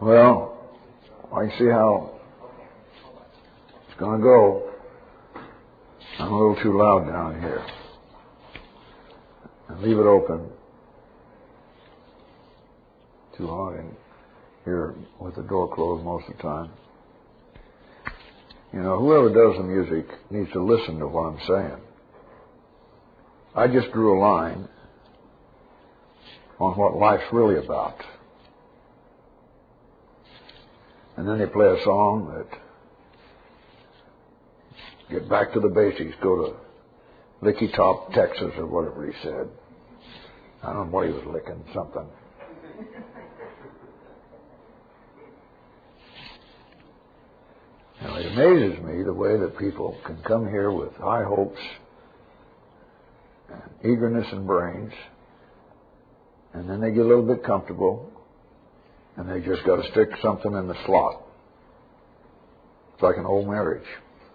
Well, I can see how it's going to go. I'm a little too loud down here. And leave it open. Too hot in here with the door closed most of the time. You know, whoever does the music needs to listen to what I'm saying. I just drew a line on what life's really about. And then they play a song that get back to the basics, go to Licky Top, Texas, or whatever he said. I don't know what he was licking, something. Now, it amazes me the way that people can come here with high hopes and eagerness and brains, and then they get a little bit comfortable, and they just got to stick something in the slot. It's like an old marriage.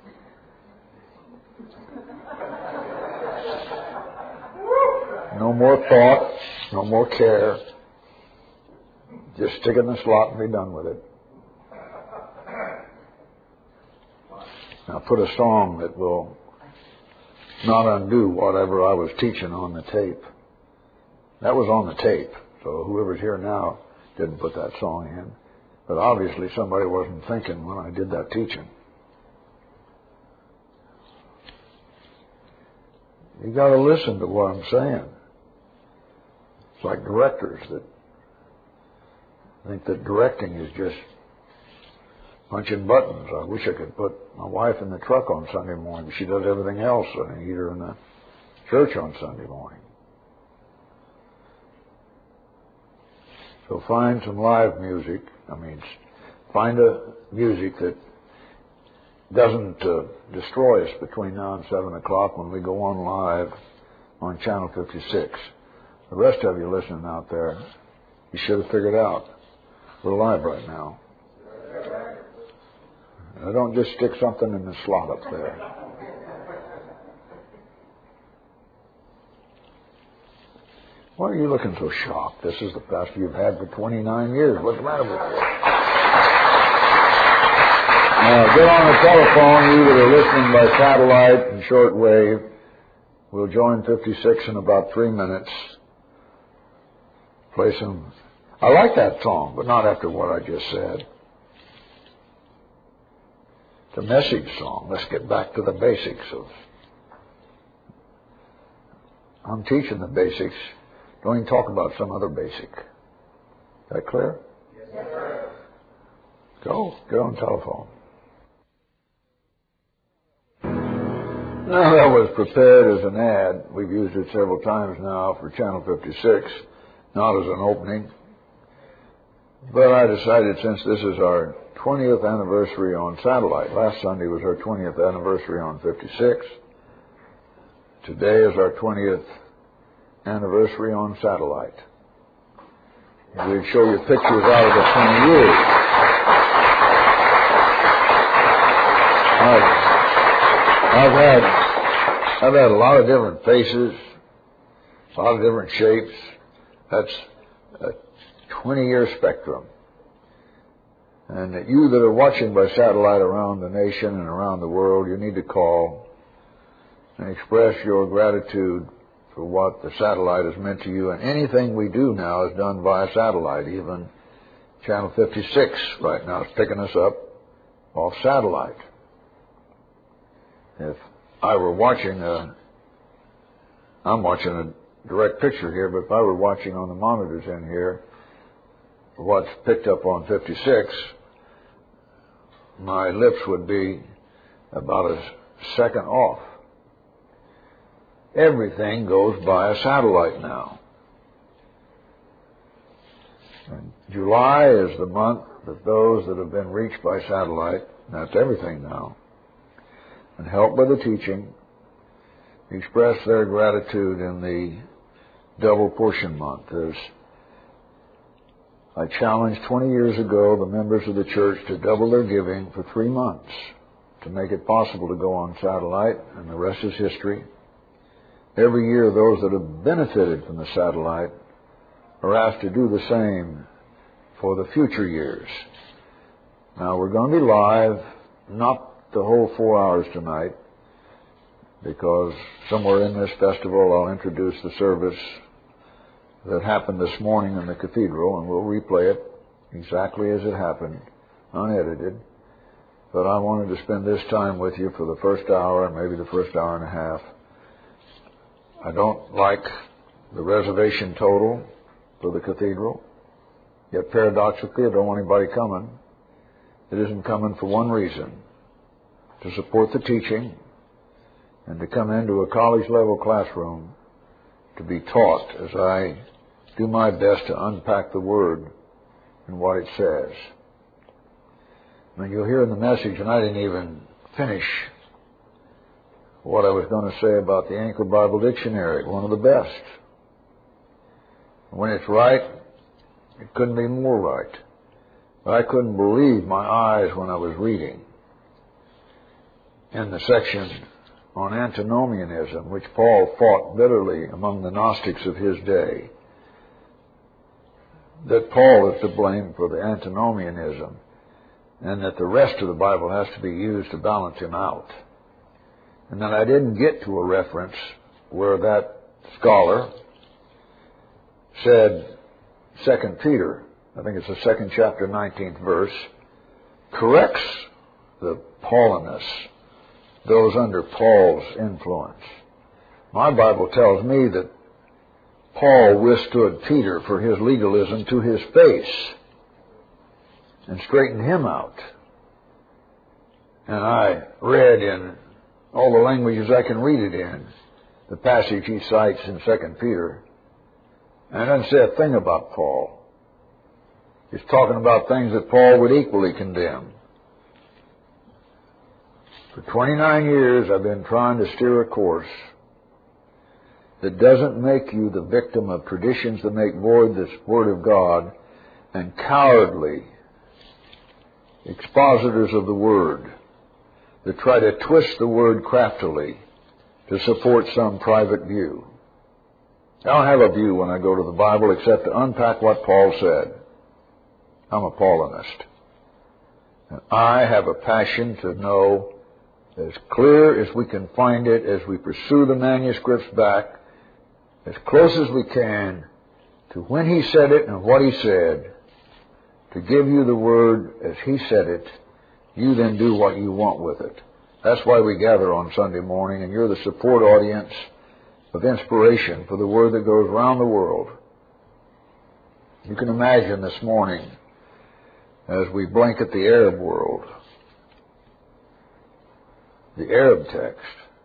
No more thought, no more care. Just stick it in the slot and be done with it. Now put a song that will not undo whatever I was teaching on the tape. That was on the tape, so whoever's here now didn't put that song in. But obviously somebody wasn't thinking when I did that teaching. You got to listen to what I'm saying. It's like directors that think that directing is just punching buttons. I wish I could put my wife in the truck on Sunday morning. She does everything else. I need her in the church on Sunday morning. So find some live music. Find a music that doesn't destroy us between now and 7 o'clock when we go on live on Channel 56. The rest of you listening out there, you should have figured out we're live right now. Now, don't just stick something in the slot up there. Why are you looking so shocked? This is the pastor you've had for 29 years. What's the matter with you? Now, get on the telephone, you that are listening by satellite and shortwave. We'll join 56 in about 3 minutes. Play some. I like that song, but not after what I just said. It's a message song. Let's get back to the basics of. I'm teaching the basics. Don't even talk about some other basic. Is that clear? Yes, sir. Go. Get on the telephone. Now, that was prepared as an ad. We've used it several times now for Channel 56, not as an opening. But I decided since this is our 20th anniversary on satellite, last Sunday was our 20th anniversary on 56. Today is our 20th anniversary on satellite. We'd show you pictures out of the 20 years. I've had a lot of different faces, a lot of different shapes. That's a 20-year spectrum. And that you that are watching by satellite around the nation and around the world, you need to call and express your gratitude for what the satellite has meant to you. And anything we do now is done via satellite. Even Channel 56 right now is picking us up off satellite. If I were watching I'm watching a direct picture here, but if I were watching on the monitors in here what's picked up on 56, my lips would be about a second off. Everything goes by a satellite now. And July is the month that those that have been reached by satellite, that's everything now, and helped by the teaching, express their gratitude in the double portion month. I challenged 20 years ago the members of the church to double their giving for 3 months to make it possible to go on satellite, and the rest is history. Every year, those that have benefited from the satellite are asked to do the same for the future years. Now, we're going to be live, not the whole 4 hours tonight, because somewhere in this festival I'll introduce the service that happened this morning in the cathedral, and we'll replay it exactly as it happened, unedited. But I wanted to spend this time with you for the first hour and maybe the first hour and a half. I don't like the reservation total for the cathedral, yet paradoxically I don't want anybody coming. It isn't coming for one reason: to support the teaching and to come into a college-level classroom to be taught as I do my best to unpack the Word and what it says. I mean, you'll hear in the message, and I didn't even finish what I was going to say about the Anchor Bible Dictionary, one of the best. When it's right, it couldn't be more right. But I couldn't believe my eyes when I was reading in the section on antinomianism, which Paul fought bitterly among the Gnostics of his day, that Paul is to blame for the antinomianism, and that the rest of the Bible has to be used to balance him out. And then I didn't get to a reference where that scholar said 2 Peter, I think it's the 2nd chapter, 19th verse, corrects the Paulinists, those under Paul's influence. My Bible tells me that Paul withstood Peter for his legalism to his face and straightened him out. And I read in all the languages I can read it in the passage he cites in 2 Peter. And it doesn't say a thing about Paul. He's talking about things that Paul would equally condemn. For 29 years I've been trying to steer a course that doesn't make you the victim of traditions that make void this Word of God and cowardly expositors of the Word that try to twist the Word craftily to support some private view. I don't have a view when I go to the Bible except to unpack what Paul said. I'm a Paulinist. And I have a passion to know as clear as we can find it, as we pursue the manuscripts back, as close as we can to when he said it and what he said, to give you the Word as he said it. You then do what you want with it. That's why we gather on Sunday morning, and you're the support audience of inspiration for the Word that goes around the world. You can imagine this morning, as we blanket the Arab world, the Arab text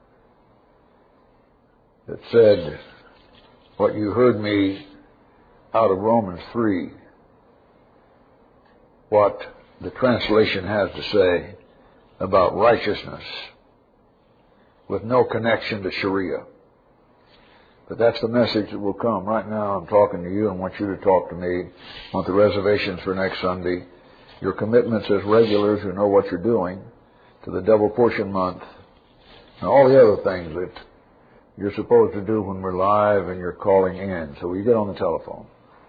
that said what you heard me out of Romans 3, what the translation has to say about righteousness with no connection to Sharia. But that's the message that will come. Right now I'm talking to you and want you to talk to me. I want the reservations for next Sunday. Your commitments as regulars who know what you're doing to the double portion month and all the other things that you're supposed to do when we're live and you're calling in. So will you get on the telephone?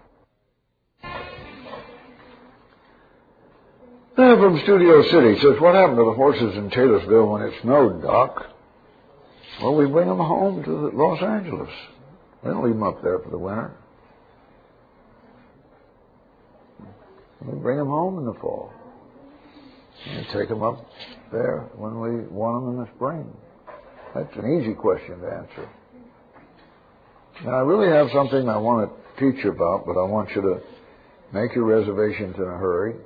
From Studio City says, what happened to the horses in Taylorsville when it snowed, Doc? Well, we bring them home to Los Angeles. We don't leave them up there for the winter. We bring them home in the fall. And take them up there when we want them in the spring. That's an easy question to answer. Now, I really have something I want to teach you about, but I want you to make your reservations in a hurry.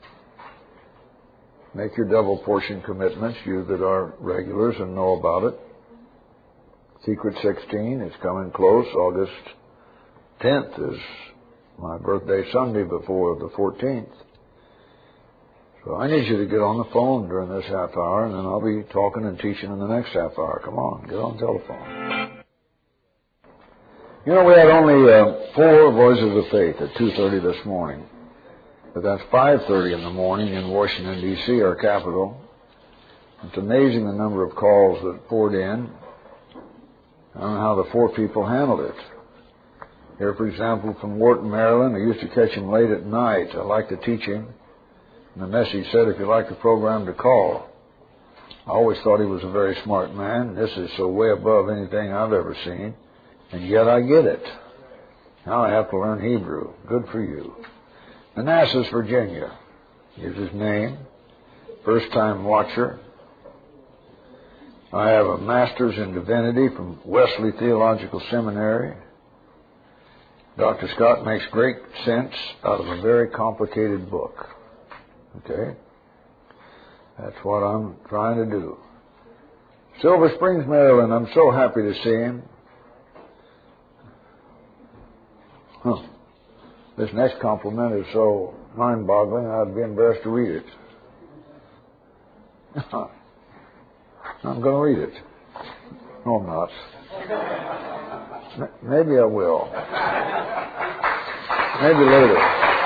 Make your double portion commitments, you that are regulars and know about it. Secret 16 is coming close. August 10th is my birthday Sunday before the 14th. So I need you to get on the phone during this half hour, and then I'll be talking and teaching in the next half hour. Come on, get on the telephone. You know, we had only 4 Voices of Faith at 2:30 this morning. But that's 5:30 in the morning in Washington, D.C., our capital. It's amazing the number of calls that poured in. I don't know how the 4 people handled it. Here, for example, from Wharton, Maryland. I used to catch him late at night. I liked the teaching. And the message said, if you like the program, to call. I always thought he was a very smart man. This is so way above anything I've ever seen. And yet I get it. Now I have to learn Hebrew. Good for you. Manassas, Virginia. Here's his name. First-time watcher. I have a master's in divinity from Wesley Theological Seminary. Dr. Scott makes great sense out of a very complicated book. Okay? That's what I'm trying to do. Silver Springs, Maryland. I'm so happy to see him. This next compliment is so mind-boggling, I'd be embarrassed to read it. I'm going to read it. No, I'm not. Maybe I will. Maybe later.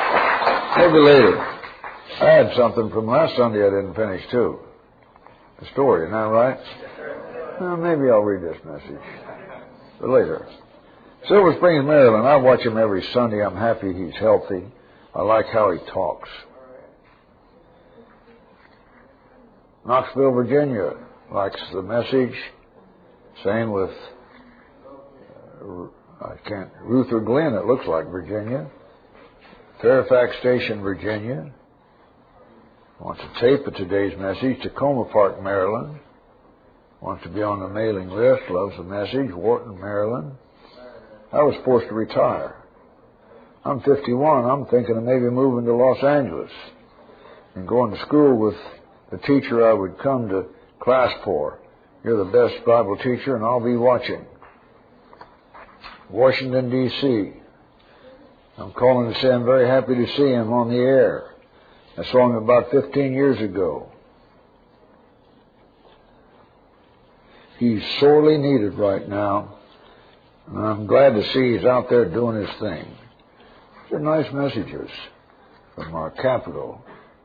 I had something from last Sunday I didn't finish, too. A story, isn't that right? Well, maybe I'll read this message. But later. Silver Springs, Maryland. I watch him every Sunday. I'm happy he's healthy. I like how he talks. Knoxville, Virginia. Likes the message. Same with Ruther Glenn, it looks like, Virginia. Fairfax Station, Virginia. Wants a tape of today's message. Tacoma Park, Maryland. Wants to be on the mailing list. Loves the message. Wharton, Maryland. I was forced to retire. I'm 51. I'm thinking of maybe moving to Los Angeles and going to school with the teacher I would come to class for. You're the best Bible teacher, and I'll be watching. Washington, D.C. I'm calling to say I'm very happy to see him on the air. I saw him about 15 years ago. He's sorely needed right now, and I'm glad to see he's out there doing his thing. These are nice messages from our capital,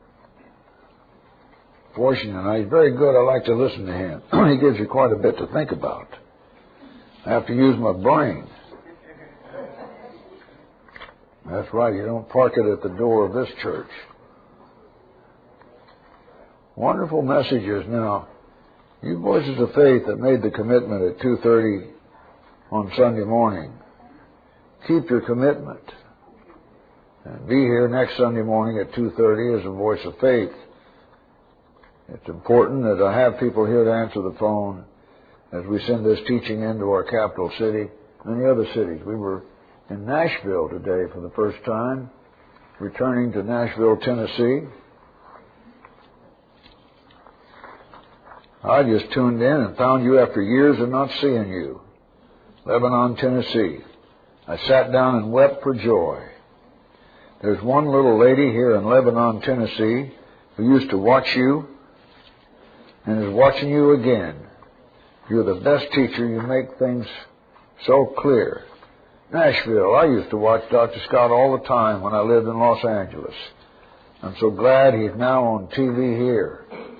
Washington. He's very good. I like to listen to him. He gives you quite a bit to think about. I have to use my brain. That's right. You don't park it at the door of this church. Wonderful messages. Now, you voices of faith that made the commitment at 2:30 on Sunday morning, keep your commitment. And be here next Sunday morning at 2:30 as a voice of faith. It's important that I have people here to answer the phone as we send this teaching into our capital city and the other cities. We were in Nashville today for the first time, returning to Nashville, Tennessee. I just tuned in and found you after years of not seeing you. Lebanon, Tennessee. I sat down and wept for joy. There's one little lady here in Lebanon, Tennessee, who used to watch you and is watching you again. You're the best teacher. You make things so clear. Nashville. I used to watch Dr. Scott all the time when I lived in Los Angeles. I'm so glad he's now on TV here.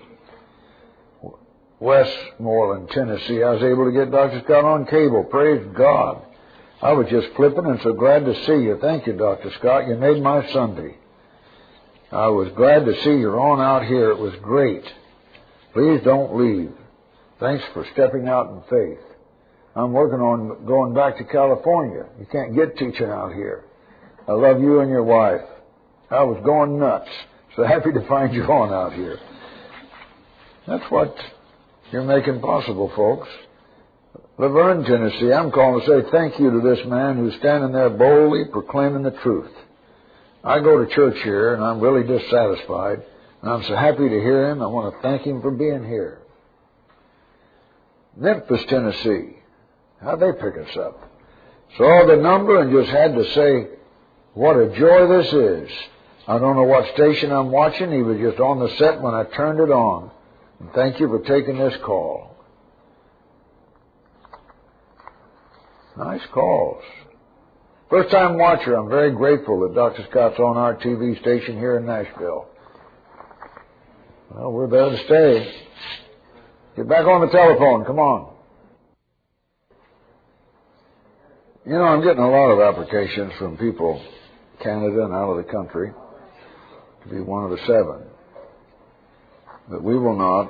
Westmoreland, Tennessee. I was able to get Dr. Scott on cable. Praise God. I was just flipping and so glad to see you. Thank you, Dr. Scott. You made my Sunday. I was glad to see you're on out here. It was great. Please don't leave. Thanks for stepping out in faith. I'm working on going back to California. You can't get teaching out here. I love you and your wife. I was going nuts. So happy to find you on out here. That's what you're making possible, folks. Laverne, Tennessee, I'm calling to say thank you to this man who's standing there boldly proclaiming the truth. I go to church here, and I'm really dissatisfied, and I'm so happy to hear him. I want to thank him for being here. Memphis, Tennessee. How'd they pick us up? Saw the number and just had to say, what a joy this is. I don't know what station I'm watching. He was just on the set when I turned it on. And thank you for taking this call. Nice calls. First time watcher. I'm very grateful that Dr. Scott's on our TV station here in Nashville. Well, we're there to stay. Get back on the telephone. Come on. You know, I'm getting a lot of applications from people, Canada and out of the country, to be one of the 7. But we will not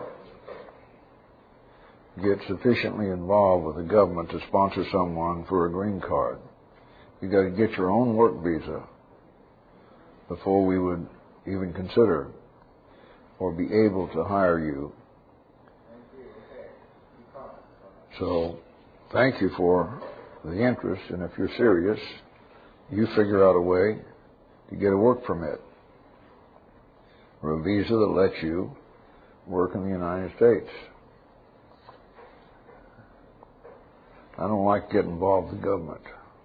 get sufficiently involved with the government to sponsor someone for a green card. You've got to get your own work visa before we would even consider or be able to hire you. So, thank you for the interest, and if you're serious, you figure out a way to get a work permit or a visa that lets you work in the United States. I don't like getting involved with the government.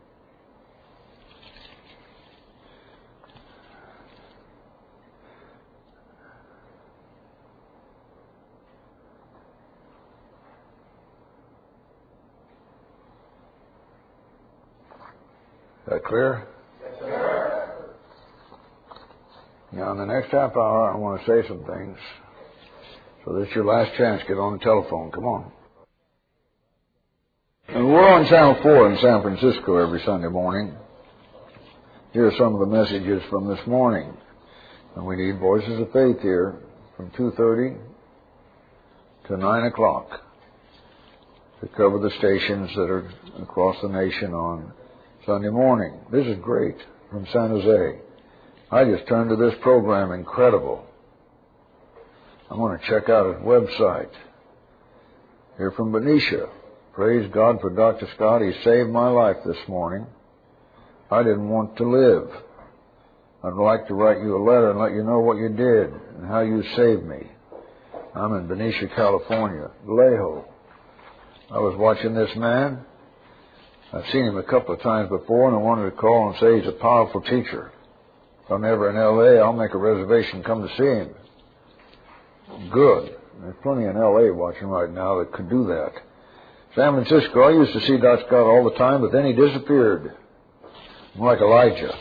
Is that clear? Yes, sir. Now, in the next half hour, I want to say some things. So this is your last chance. Get on the telephone. Come on. And we're on Channel 4 in San Francisco every Sunday morning. Here are some of the messages from this morning. And we need Voices of Faith here from 2:30 to 9 o'clock to cover the stations that are across the nation on Sunday morning. This is great from San Jose. I just turned to this program, incredible. I'm going to check out his website. Here from Benicia. Praise God for Dr. Scott. He saved my life this morning. I didn't want to live. I'd like to write you a letter and let you know what you did and how you saved me. I'm in Benicia, California. Vallejo. I was watching this man. I've seen him a couple of times before, and I wanted to call and say he's a powerful teacher. If I'm ever in L.A., I'll make a reservation, come to see him. Good. There's plenty in L.A. watching right now that could do that. San Francisco, I used to see Dr. Scott all the time, but then he disappeared. I'm like Elijah.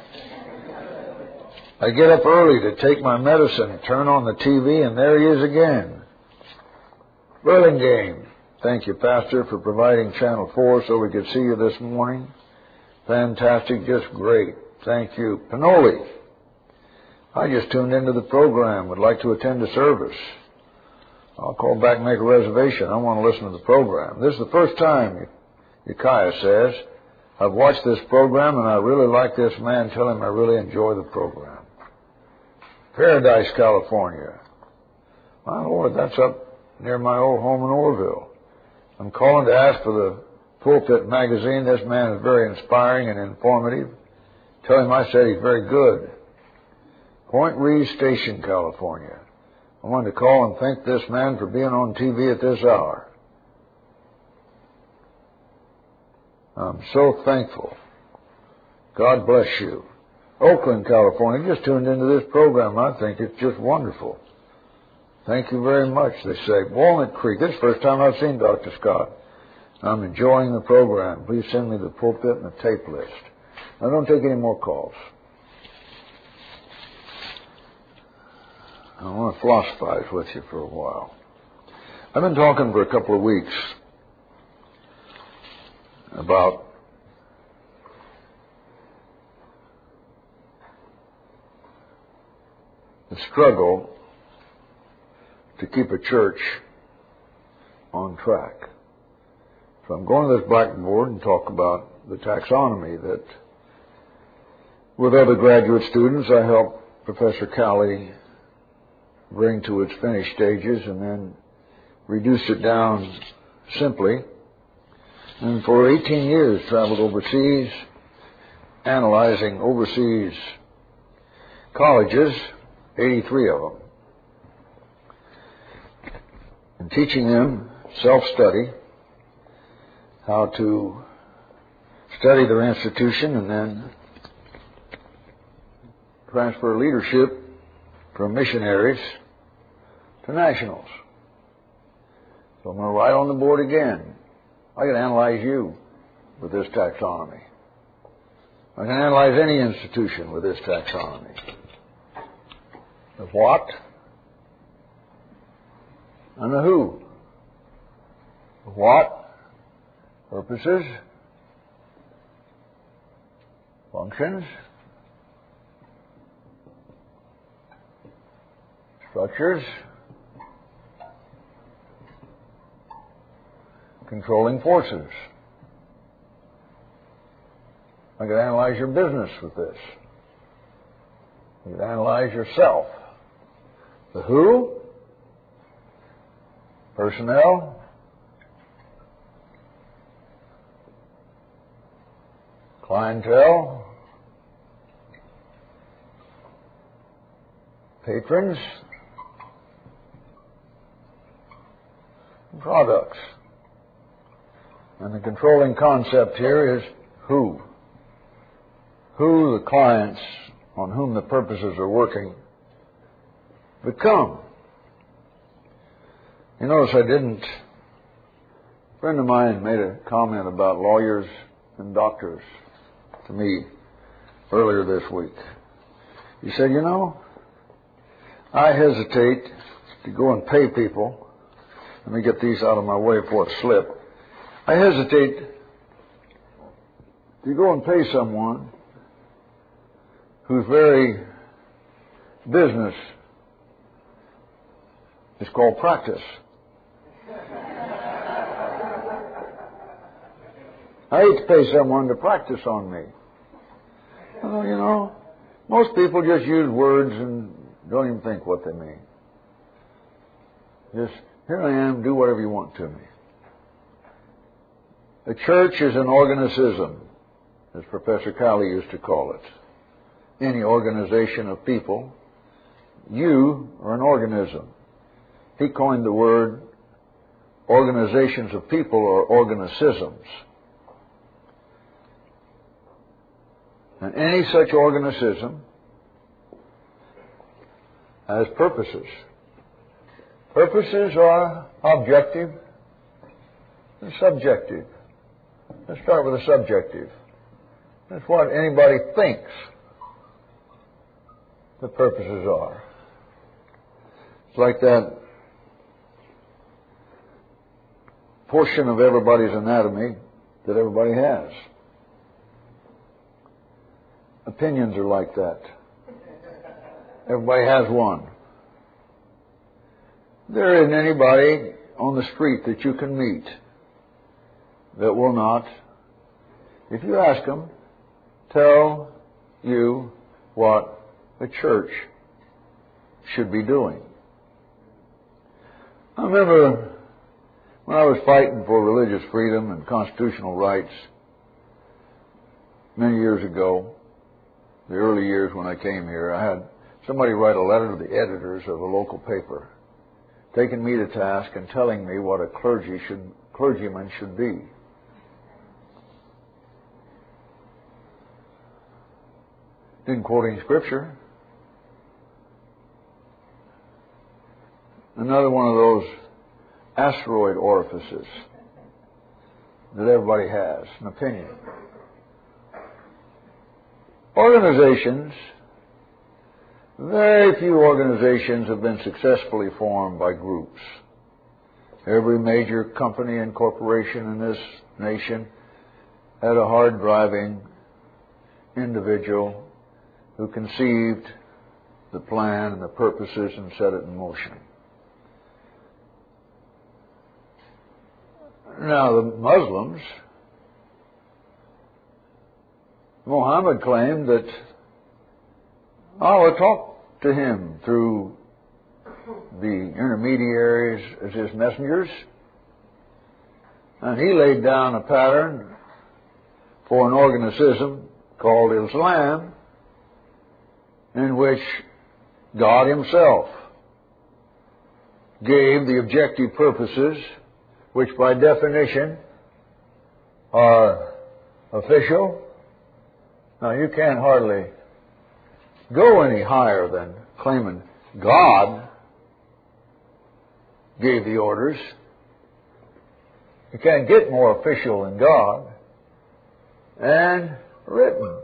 I get up early to take my medicine, turn on the TV, and there he is again. Burlingame. Thank you, Pastor, for providing Channel 4 so we could see you this morning. Fantastic, just great. Thank you. Pinole. I just tuned into the program. Would like to attend a service. I'll call back and make a reservation. I want to listen to the program. This is the first time, Ukiah says, I've watched this program, and I really like this man. Tell him I really enjoy the program. Paradise, California. My Lord, that's up near my old home in Orville. I'm calling to ask for the Pulpit magazine. This man is very inspiring and informative. Tell him I said he's very good. Point Reyes Station, California. I wanted to call and thank this man for being on TV at this hour. I'm so thankful. God bless you. Oakland, California. Just tuned into this program. I think it's just wonderful. Thank you very much, they say. Walnut Creek. This is the first time I've seen Dr. Scott. I'm enjoying the program. Please send me the pulpit and the tape list. I don't take any more calls. I want to philosophize with you for a while. I've been talking for a couple of weeks about the struggle to keep a church on track. So I'm going to this blackboard and talk about the taxonomy that, with other graduate students, I helped Professor Cowley bring to its finished stages and then reduced it down simply. And for 18 years traveled overseas, analyzing overseas colleges, 83 of them, and teaching them self-study, how to study their institution and then transfer leadership from missionaries to nationals. So I'm going to write on the board again. I can analyze you with this taxonomy. I can analyze any institution with this taxonomy. The what and the who. The what, purposes, functions, structures, controlling forces. I could analyze your business with this. You could analyze yourself. The who, personnel, clientele, patrons, products. And the controlling concept here is who. Who the clients on whom the purposes are working become. You notice a friend of mine made a comment about lawyers and doctors to me earlier this week. He said, I hesitate to go and pay people. Let me get these out of my way before it slip. I hesitate to go and pay someone whose very business is called practice. I hate to pay someone to practice on me. Well, most people just use words and don't even think what they mean. Just, here I am, do whatever you want to me. A church is an organicism, as Professor Cowley used to call it. Any organization of people, you are an organism. He coined the word organizations of people or organicisms. And any such organicism has purposes. Purposes are objective and subjective. Let's start with the subjective. That's what anybody thinks the purposes are. It's like that portion of everybody's anatomy that everybody has. Opinions are like that. Everybody has one. There isn't anybody on the street that you can meet that will not, if you ask them, tell you what a church should be doing. I remember when I was fighting for religious freedom and constitutional rights many years ago, the early years when I came here, I had somebody write a letter to the editors of a local paper, taking me to task and telling me what a clergyman should be. Didn't quote any scripture. Another one of those asteroid orifices that everybody has, an opinion. Organizations, very few organizations have been successfully formed by groups. Every major company and corporation in this nation had a hard-driving individual who conceived the plan and the purposes and set it in motion. Now, the Muslims, Muhammad claimed that Allah talked to him through the intermediaries as his messengers, and he laid down a pattern for an organicism called Islam, in which God Himself gave the objective purposes, which by definition are official. Now, you can't hardly go any higher than claiming God gave the orders. You can't get more official than God. And written.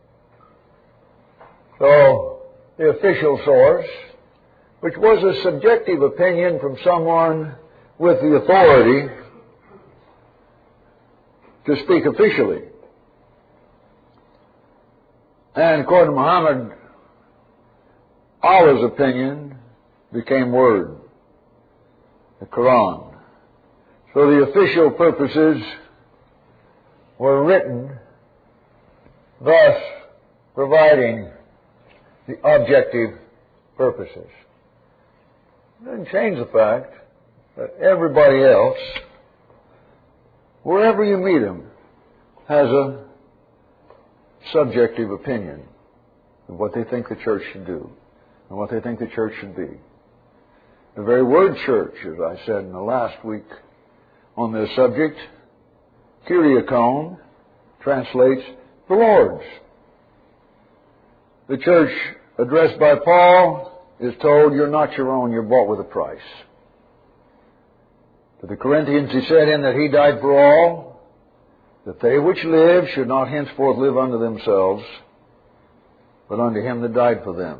So, the official source, which was a subjective opinion from someone with the authority to speak officially, And according to Muhammad, Allah's opinion became word, the Quran. So the official purposes were written, thus providing the objective purposes. It doesn't change the fact that everybody else, wherever you meet them, has a subjective opinion of what they think the church should do and what they think the church should be. The very word church, as I said in the last week on this subject, Kyriakon, translates the Lord's. The church addressed by Paul is told, you're not your own, you're bought with a price. To the Corinthians he said, in that he died for all, that they which live should not henceforth live unto themselves, but unto him that died for them.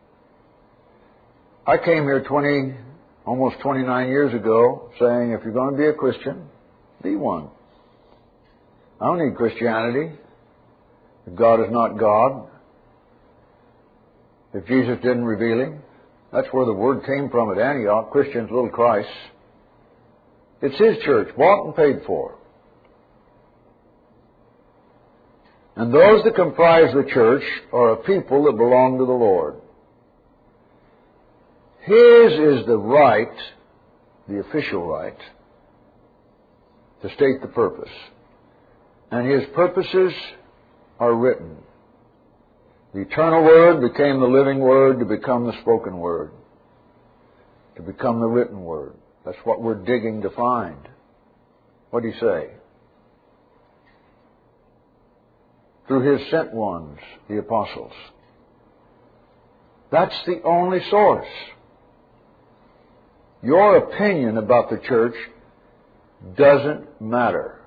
I came here almost 29 years ago saying, if you're going to be a Christian, be one. I don't need Christianity. If God is not God, if Jesus didn't reveal him, that's where the word came from at Antioch, Christians, little Christ. It's his church, bought and paid for. And those that comprise the church are a people that belong to the Lord. His is the right, the official right, to state the purpose. And his purposes are written. The eternal Word became the living Word to become the spoken Word, to become the written Word. That's what we're digging to find. What do you say? Through his sent ones, the apostles. That's the only source. Your opinion about the church doesn't matter.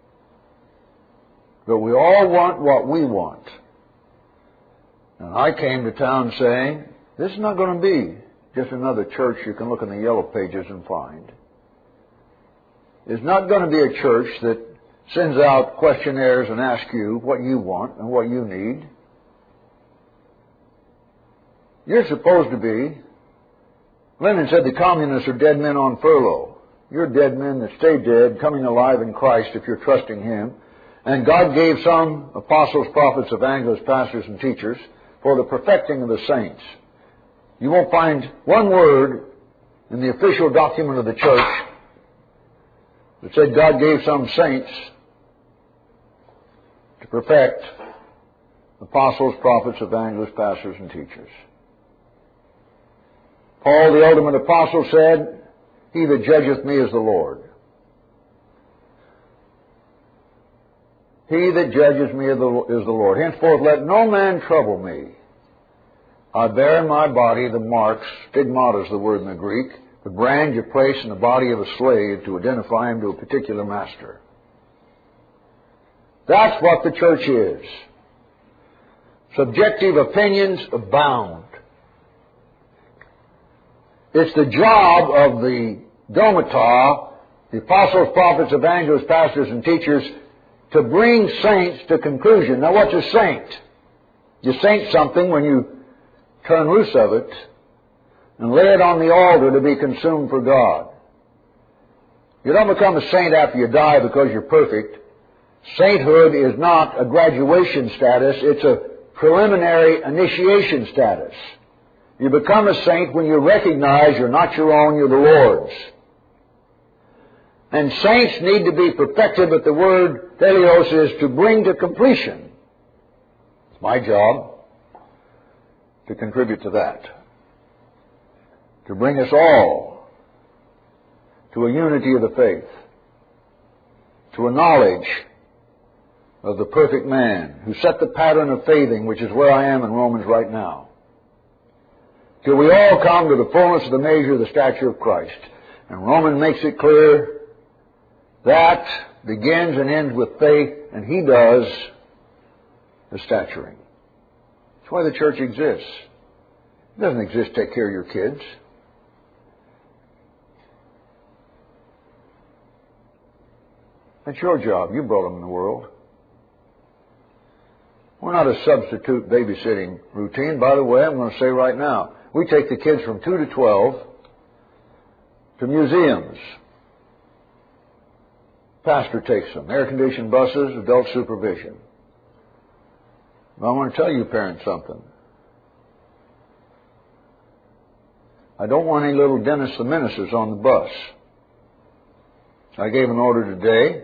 But we all want what we want. And I came to town saying, this is not going to be just another church you can look in the yellow pages and find. It's not going to be a church that sends out questionnaires and asks you what you want and what you need. You're supposed to be, Lenin said the communists are dead men on furlough. You're dead men that stay dead, coming alive in Christ if you're trusting him. And God gave some apostles, prophets, evangelists, pastors, and teachers for the perfecting of the saints. You won't find one word in the official document of the church that said God gave some saints to perfect apostles, prophets, evangelists, pastors, and teachers. Paul, the ultimate apostle, said, he that judgeth me is the Lord. He that judges me is the Lord. Henceforth let no man trouble me. I bear in my body the marks, stigmata is the word in the Greek, the brand you place in the body of a slave to identify him to a particular master. That's what the church is. Subjective opinions abound. It's the job of the Domata, the apostles, prophets, evangelists, pastors, and teachers, to bring saints to conclusion. Now, what's a saint? You saint something when you turn loose of it and lay it on the altar to be consumed for God. You don't become a saint after you die because you're perfect. Sainthood is not a graduation status. It's a preliminary initiation status. You become a saint when you recognize you're not your own, you're the Lord's. And saints need to be perfected, but the word teleos is to bring to completion. It's my job to contribute to that. To bring us all to a unity of the faith. To a knowledge of the perfect man who set the pattern of faithing, which is where I am in Romans right now. Till we all come to the fullness of the measure of the stature of Christ. And Romans makes it clear that begins and ends with faith, and he does the staturing. That's why the church exists. It doesn't exist to take care of your kids. That's your job. You brought them in the world. We're not a substitute babysitting routine. By the way, I'm going to say right now, we take the kids from 2 to 12 to museums. Pastor takes them. Air-conditioned buses, adult supervision. I want to tell you parents something. I don't want any little Dennis the Menaces on the bus. I gave an order today.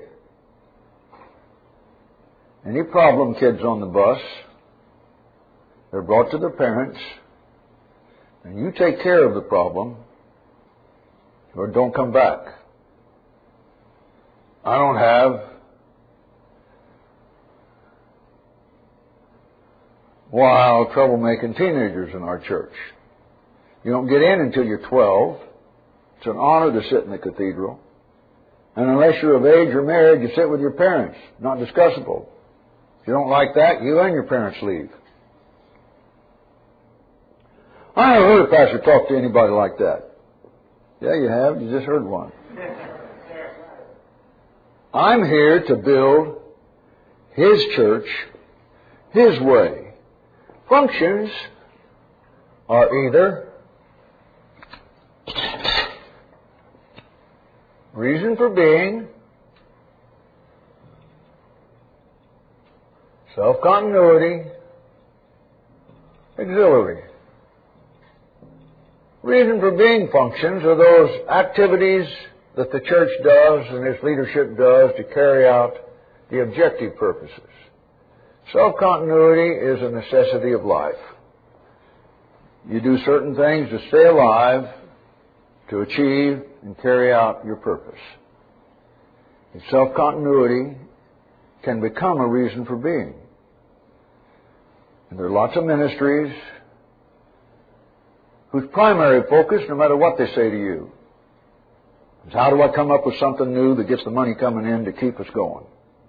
Any problem kids on the bus, they're brought to their parents, and you take care of the problem, or don't come back. I don't have wild, troublemaking teenagers in our church. You don't get in until you're 12. It's an honor to sit in the cathedral. And unless you're of age or married, you sit with your parents. Not discussable. If you don't like that, you and your parents leave. I never heard a pastor talk to anybody like that. Yeah, you have. You just heard one. I'm here to build His church His way. Functions are either reason for being, self-continuity, auxiliary. Reason for being functions are those activities that the church does and its leadership does to carry out the objective purposes. Self-continuity is a necessity of life. You do certain things to stay alive, to achieve and carry out your purpose. And self-continuity can become a reason for being. And there are lots of ministries whose primary focus, no matter what they say to you, is how do I come up with something new that gets the money coming in to keep us going?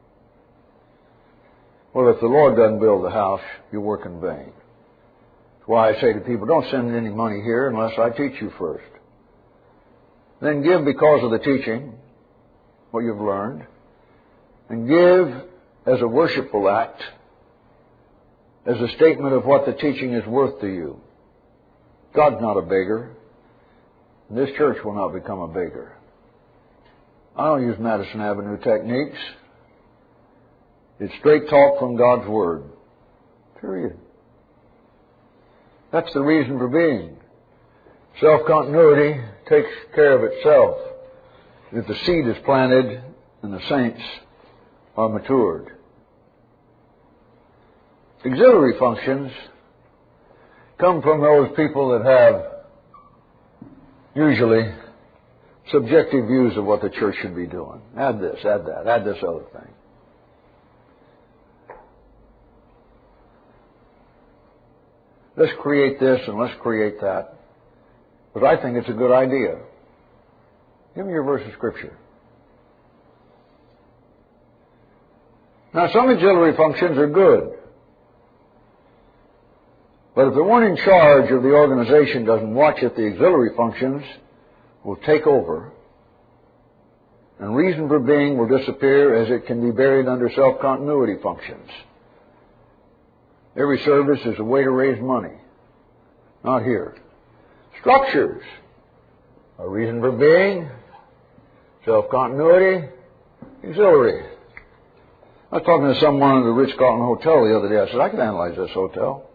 Well, if the Lord doesn't build the house, you work in vain. That's why I say to people, don't send any money here unless I teach you first. Then give because of the teaching, what you've learned, and give as a worshipful act, as a statement of what the teaching is worth to you. God's not a beggar. This church will not become a beggar. I don't use Madison Avenue techniques. It's straight talk from God's Word. Period. That's the reason for being. Self-continuity takes care of itself if the seed is planted and the saints are matured. Auxiliary functions come from those people that have usually subjective views of what the church should be doing. Add this, add that, add this other thing. Let's create this and let's create that. But I think it's a good idea. Give me your verse of Scripture. Now, some auxiliary functions are good. But if the one in charge of the organization doesn't watch it, the auxiliary functions will take over. And reason for being will disappear as it can be buried under self-continuity functions. Every service is a way to raise money. Not here. Structures. A reason for being, self-continuity, auxiliary. I was talking to someone at the Ritz-Carlton Hotel the other day. I said, I can analyze this hotel.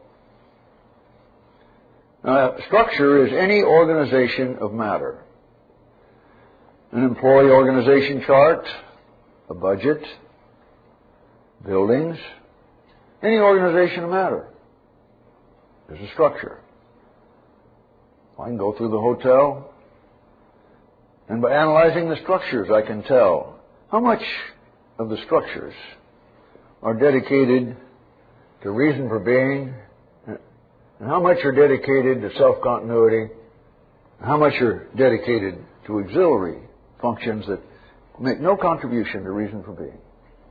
Structure is any organization of matter. An employee organization chart, a budget, buildings, any organization of matter. There's a structure. I can go through the hotel, and by analyzing the structures, I can tell how much of the structures are dedicated to reason for being, and how much are dedicated to self-continuity, and how much are dedicated to auxiliary functions that make no contribution to reason for being.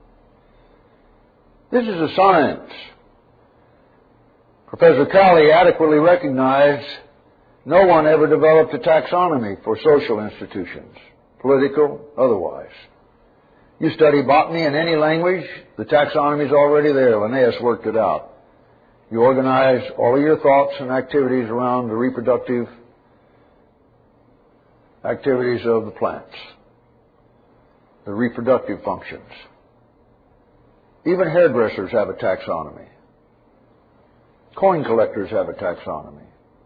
This is a science. Professor Cowley adequately recognized no one ever developed a taxonomy for social institutions, political, otherwise. You study botany in any language, the taxonomy is already there. Linnaeus worked it out. You organize all of your thoughts and activities around the reproductive activities of the plants, the reproductive functions. Even hairdressers have a taxonomy. Coin collectors have a taxonomy.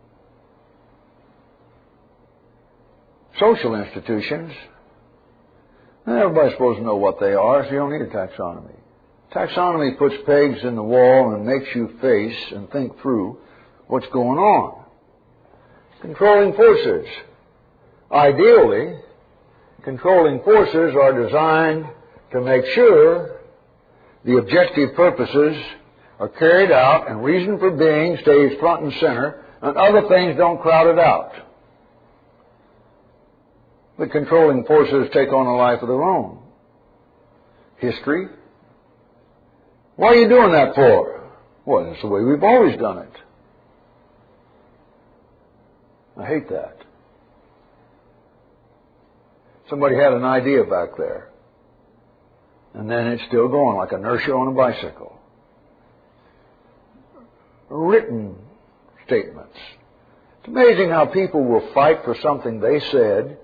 Social institutions, everybody's supposed to know what they are, so you don't need a taxonomy. Taxonomy puts pegs in the wall and makes you face and think through what's going on. Controlling forces. Ideally, controlling forces are designed to make sure the objective purposes are carried out and reason for being stays front and center and other things don't crowd it out. The controlling forces take on a life of their own. History. What are you doing that for? Well, that's the way we've always done it. I hate that. Somebody had an idea back there. And then it's still going like inertia on a bicycle. Written statements. It's amazing how people will fight for something they said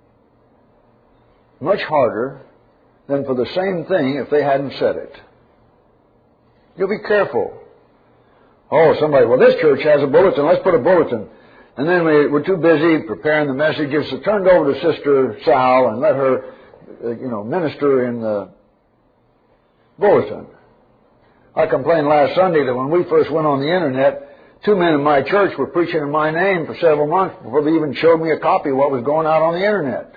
much harder than for the same thing if they hadn't said it. You'll be careful. Oh, somebody, well, this church has a bulletin. Let's put a bulletin. And then we're too busy preparing the messages, so turned over to Sister Sal and let her, minister in the bulletin. I complained last Sunday that when we first went on the Internet, 2 men in my church were preaching in my name for several months before they even showed me a copy of what was going out on the Internet.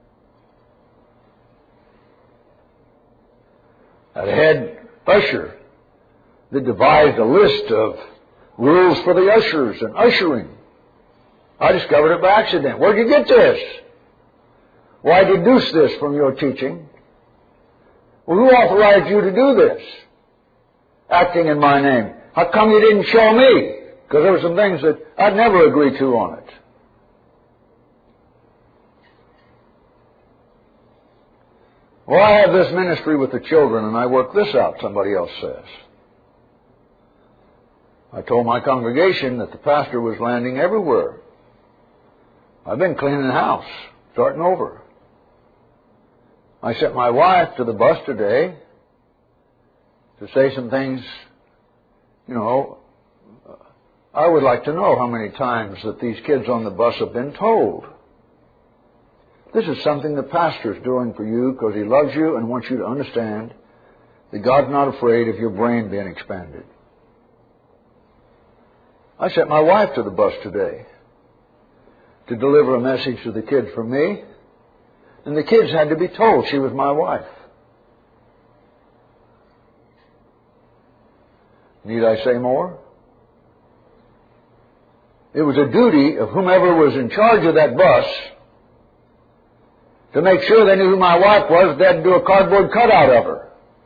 I had usher that devised a list of rules for the ushers and ushering. I discovered it by accident. Where'd you get this? Well, I deduced this from your teaching. Well, who authorized you to do this? Acting in my name. How come you didn't show me? Because there were some things that I'd never agree to on it. Well, I have this ministry with the children, and I work this out, somebody else says. I told my congregation that the pastor was landing everywhere. I've been cleaning the house, starting over. I sent my wife to the bus today to say some things, I would like to know how many times that these kids on the bus have been told. This is something the pastor's doing for you because he loves you and wants you to understand that God's not afraid of your brain being expanded. I sent my wife to the bus today to deliver a message to the kids from me, and the kids had to be told she was my wife. Need I say more? It was a duty of whomever was in charge of that bus to make sure they knew who my wife was. They had to do a cardboard cutout of her.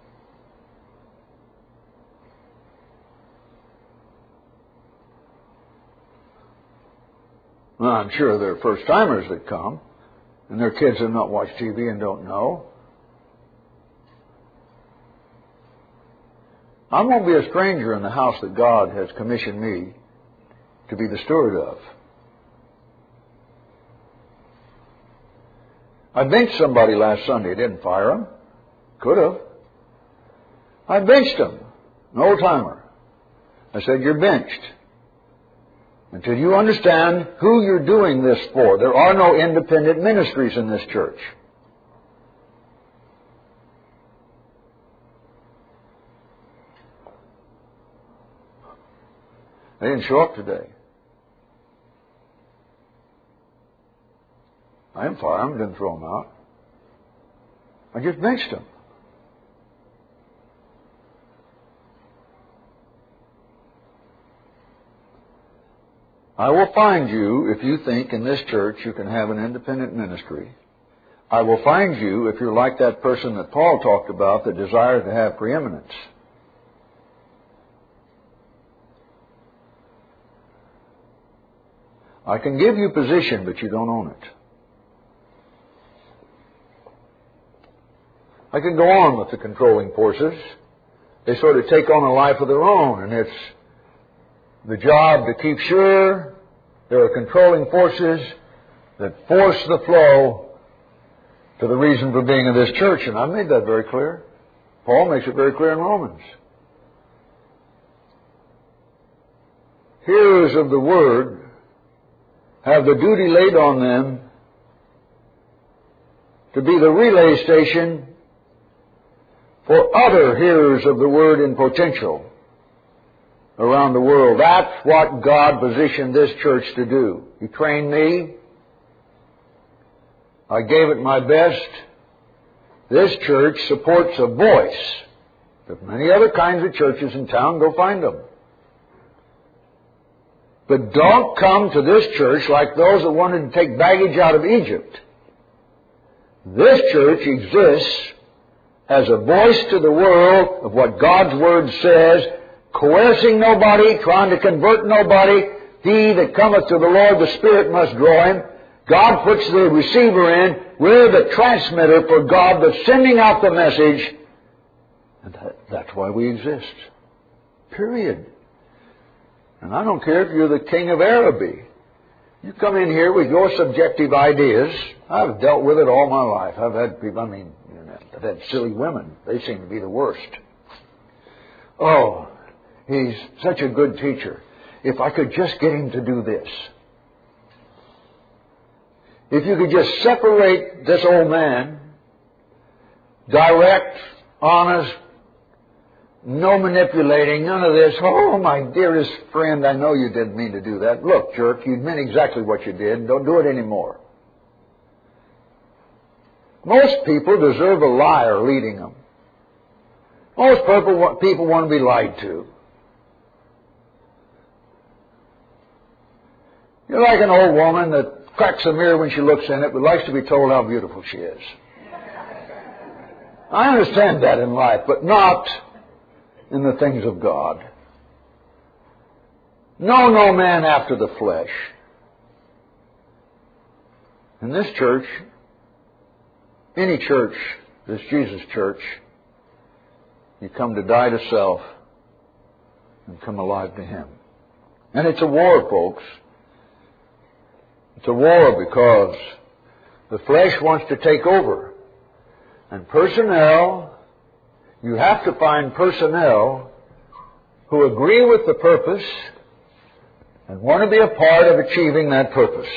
Well, I'm sure there are first-timers that come, and their kids have not watched TV and don't know. I won't be a stranger in the house that God has commissioned me to be the steward of. I benched somebody last Sunday. Didn't fire him. Could have. I benched him. An old-timer. I said, you're benched. Until you understand who you're doing this for. There are no independent ministries in this church. They didn't show up today. I didn't fire them, didn't throw them out. I just benched them. I will find you if you think in this church you can have an independent ministry. I will find you if you're like that person that Paul talked about that desires to have preeminence. I can give you position, but you don't own it. I can go on with the controlling forces. They sort of take on a life of their own, and it's the job to keep sure there are controlling forces that force the flow to the reason for being of this church. And I've made that very clear. Paul makes it very clear in Romans. Hearers of the Word have the duty laid on them to be the relay station for other hearers of the Word in potential around the world. That's what God positioned this church to do. He trained me. I gave it my best. This church supports a voice. There's many other kinds of churches in town. Go find them. But don't come to this church like those that wanted to take baggage out of Egypt. This church exists as a voice to the world of what God's Word says, coercing nobody, trying to convert nobody. He that cometh to the Lord, the Spirit must draw him. God puts the receiver in. We're the transmitter for God that's sending out the message. And that's why we exist. Period. And I don't care if you're the king of Araby. You come in here with your subjective ideas. I've dealt with it all my life. I've had people, I've had silly women. They seem to be the worst. Oh, he's such a good teacher. If I could just get him to do this. If you could just separate this old man, direct, honest, no manipulating, none of this. Oh, my dearest friend, I know you didn't mean to do that. Look, jerk, you meant exactly what you did. Don't do it anymore. Most people deserve a liar leading them. Most people want to be lied to. You're like an old woman that cracks a mirror when she looks in it, but likes to be told how beautiful she is. I understand that in life, but not in the things of God. Know no man after the flesh. In this church, any church, this Jesus church, you come to die to self and come alive to Him. And it's a war, folks. It's a war because the flesh wants to take over. And personnel, you have to find personnel who agree with the purpose and want to be a part of achieving that purpose.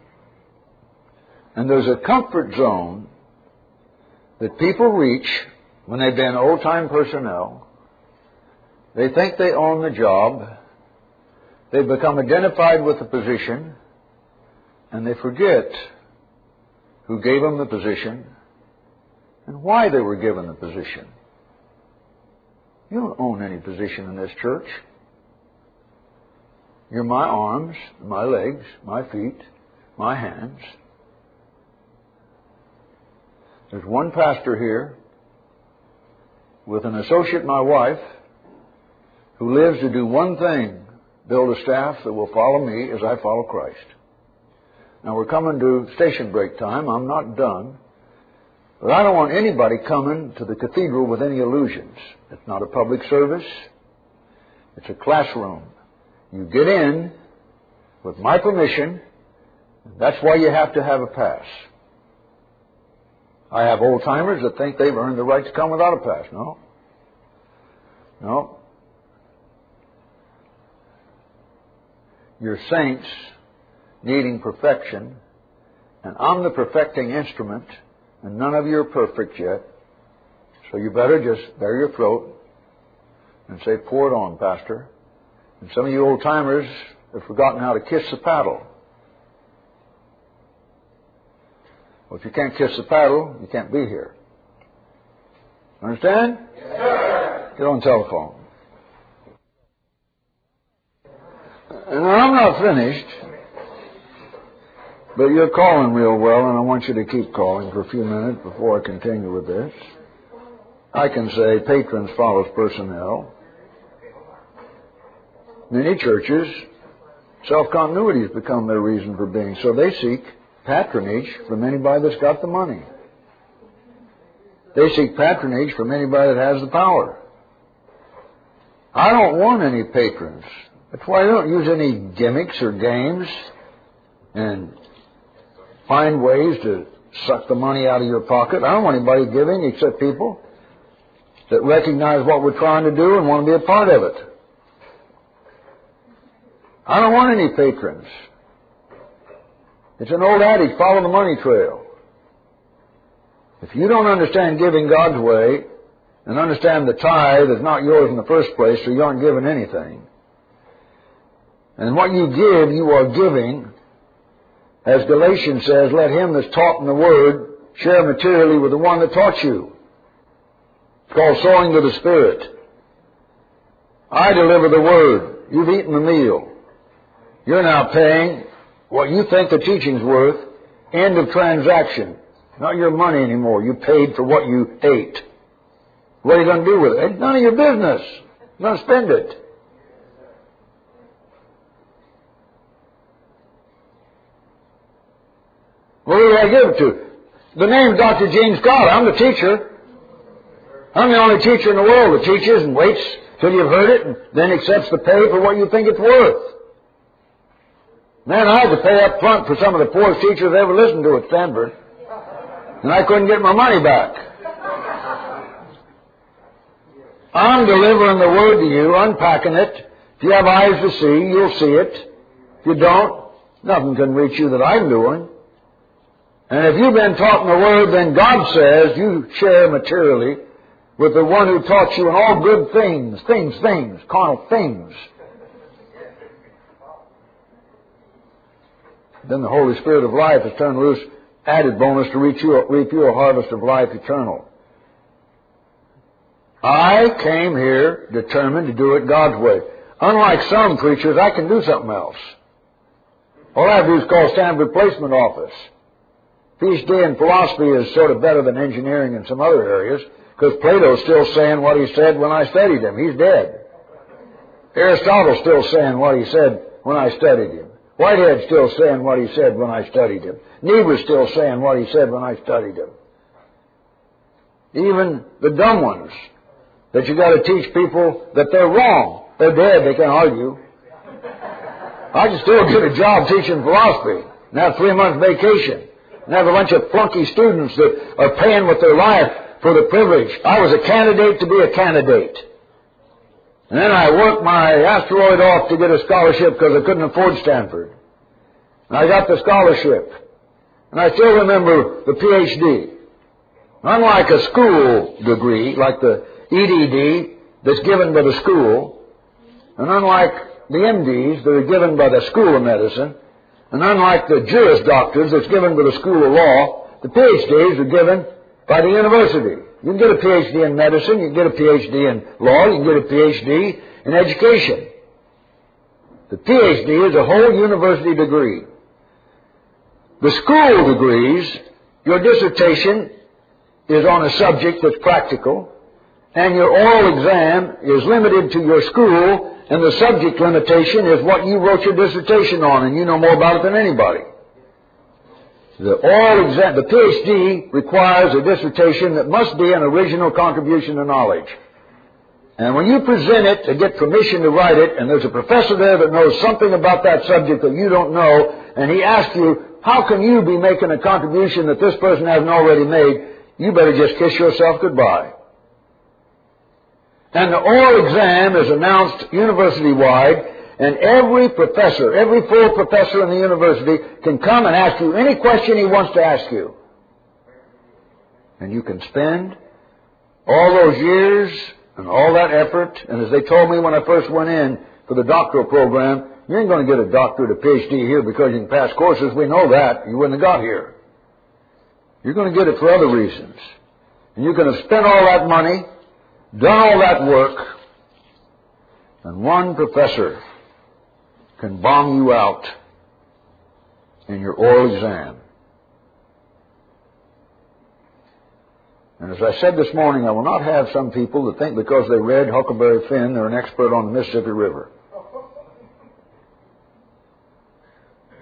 And there's a comfort zone that people reach when they've been old-time personnel. They think they own the job. They become identified with the position. And they forget who gave them the position and why they were given the position. You don't own any position in this church. You're my arms, my legs, my feet, my hands. There's one pastor here with an associate, my wife, who lives to do one thing, build a staff that will follow me as I follow Christ. Now, we're coming to station break time. I'm not done. But I don't want anybody coming to the cathedral with any illusions. It's not a public service. It's a classroom. You get in with my permission. That's why you have to have a pass. I have old-timers that think they've earned the right to come without a pass. No. No. You're saints needing perfection, and I'm the perfecting instrument, and none of you are perfect yet. So you better just bare your throat and say, pour it on, Pastor. And some of you old-timers have forgotten how to kiss the paddle. Well, if you can't kiss the paddle, you can't be here. Understand? Yes, sir. Get on telephone. And I'm not finished. But you're calling real well, and I want you to keep calling for a few minutes before I continue with this. I can say patrons follows personnel. Many churches, self-continuity has become their reason for being, so they seek patronage from anybody that's got the money. They seek patronage from anybody that has the power. I don't want any patrons. That's why I don't use any gimmicks or games and find ways to suck the money out of your pocket. I don't want anybody giving except people that recognize what we're trying to do and want to be a part of it. I don't want any patrons. It's an old adage, follow the money trail. If you don't understand giving God's way and understand the tithe is not yours in the first place, so you aren't giving anything. And what you give, you are giving. As Galatians says, let him that's taught in the Word share materially with the one that taught you. It's called sowing to the Spirit. I deliver the Word. You've eaten the meal. You're now paying what you think the teaching's worth. End of transaction. Not your money anymore. You paid for what you ate. What are you going to do with it? It's none of your business. You're going to spend it. Well, who do I give it to? The name's Dr. Gene Scott. I'm the teacher. I'm the only teacher in the world that teaches and waits till you've heard it and then accepts the pay for what you think it's worth. Man, I had to pay up front for some of the poorest teachers I ever listened to at Stanford. And I couldn't get my money back. I'm delivering the Word to you, unpacking it. If you have eyes to see, you'll see it. If you don't, nothing can reach you that I'm doing. And if you've been taught in the Word, then God says you share materially with the one who taught you in all good things, carnal things. Then the Holy Spirit of life is turned loose, added bonus to reap you a harvest of life eternal. I came here determined to do it God's way. Unlike some preachers, I can do something else. All I have to do is call Stanford Placement Office. PhD in philosophy is sort of better than engineering in some other areas, because Plato's still saying what he said when I studied him. He's dead. Aristotle's still saying what he said when I studied him. Whitehead's still saying what he said when I studied him. Niebuhr's still saying what he said when I studied him. Even the dumb ones, that you got to teach people that they're wrong. They're dead, they can't argue. I can still get a job teaching philosophy and have 3 months vacation and have a bunch of flunky students that are paying with their life for the privilege. I was a candidate to be a candidate. And then I worked my asteroid off to get a scholarship because I couldn't afford Stanford. And I got the scholarship. And I still remember the PhD. Unlike a school degree, like the EDD that's given by the school, and unlike the MDs that are given by the School of Medicine, and unlike the Juris Doctors that's given by the School of Law, the PhDs are given by the university. You can get a PhD in medicine, you can get a PhD in law, you can get a PhD in education. The PhD is a whole university degree. The school degrees, your dissertation is on a subject that's practical, and your oral exam is limited to your school, and the subject limitation is what you wrote your dissertation on, and you know more about it than anybody. The oral exam, the PhD requires a dissertation that must be an original contribution to knowledge. And when you present it to get permission to write it, and there's a professor there that knows something about that subject that you don't know, and he asks you, how can you be making a contribution that this person hasn't already made? You better just kiss yourself goodbye. And the oral exam is announced university-wide, and every professor, every full professor in the university can come and ask you any question he wants to ask you. And you can spend all those years and all that effort, and as they told me when I first went in for the doctoral program, you ain't going to get a doctorate or PhD here because you can pass courses. We know that. You wouldn't have got here. You're going to get it for other reasons. And you're going to spend all that money, done all that work, and one professor can bomb you out in your oral exam. And as I said this morning, I will not have some people that think because they read Huckleberry Finn they're an expert on the Mississippi River.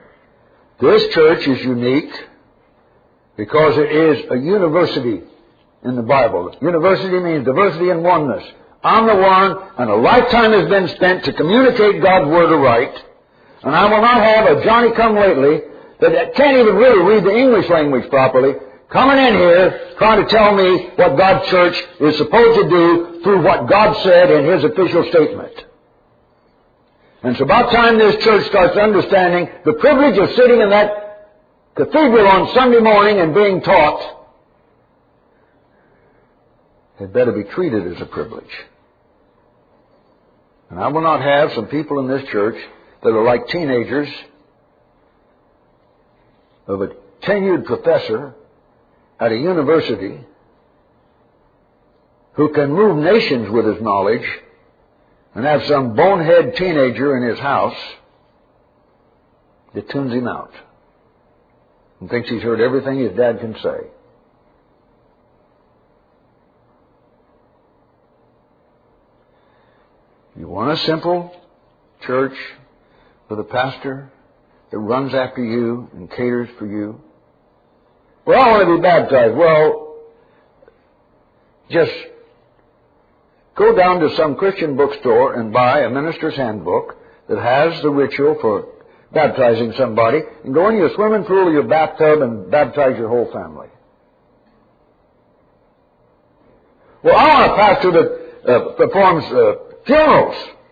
This church is unique because it is a university in the Bible. University means diversity and oneness. I'm the one, and a lifetime has been spent to communicate God's Word aright, and I will not have a Johnny-come-lately that can't even really read the English language properly coming in here trying to tell me what God's church is supposed to do through what God said in His official statement. And it's about time this church starts understanding the privilege of sitting in that cathedral on Sunday morning and being taught. It better be treated as a privilege. And I will not have some people in this church that are like teenagers of a tenured professor at a university who can move nations with his knowledge and have some bonehead teenager in his house that tunes him out and thinks he's heard everything his dad can say. You want a simple church with a pastor that runs after you and caters for you? Well, I want to be baptized. Well, just go down to some Christian bookstore and buy a minister's handbook that has the ritual for baptizing somebody, and go in your swimming pool or your bathtub and baptize your whole family. Well, I want a pastor that performs funerals.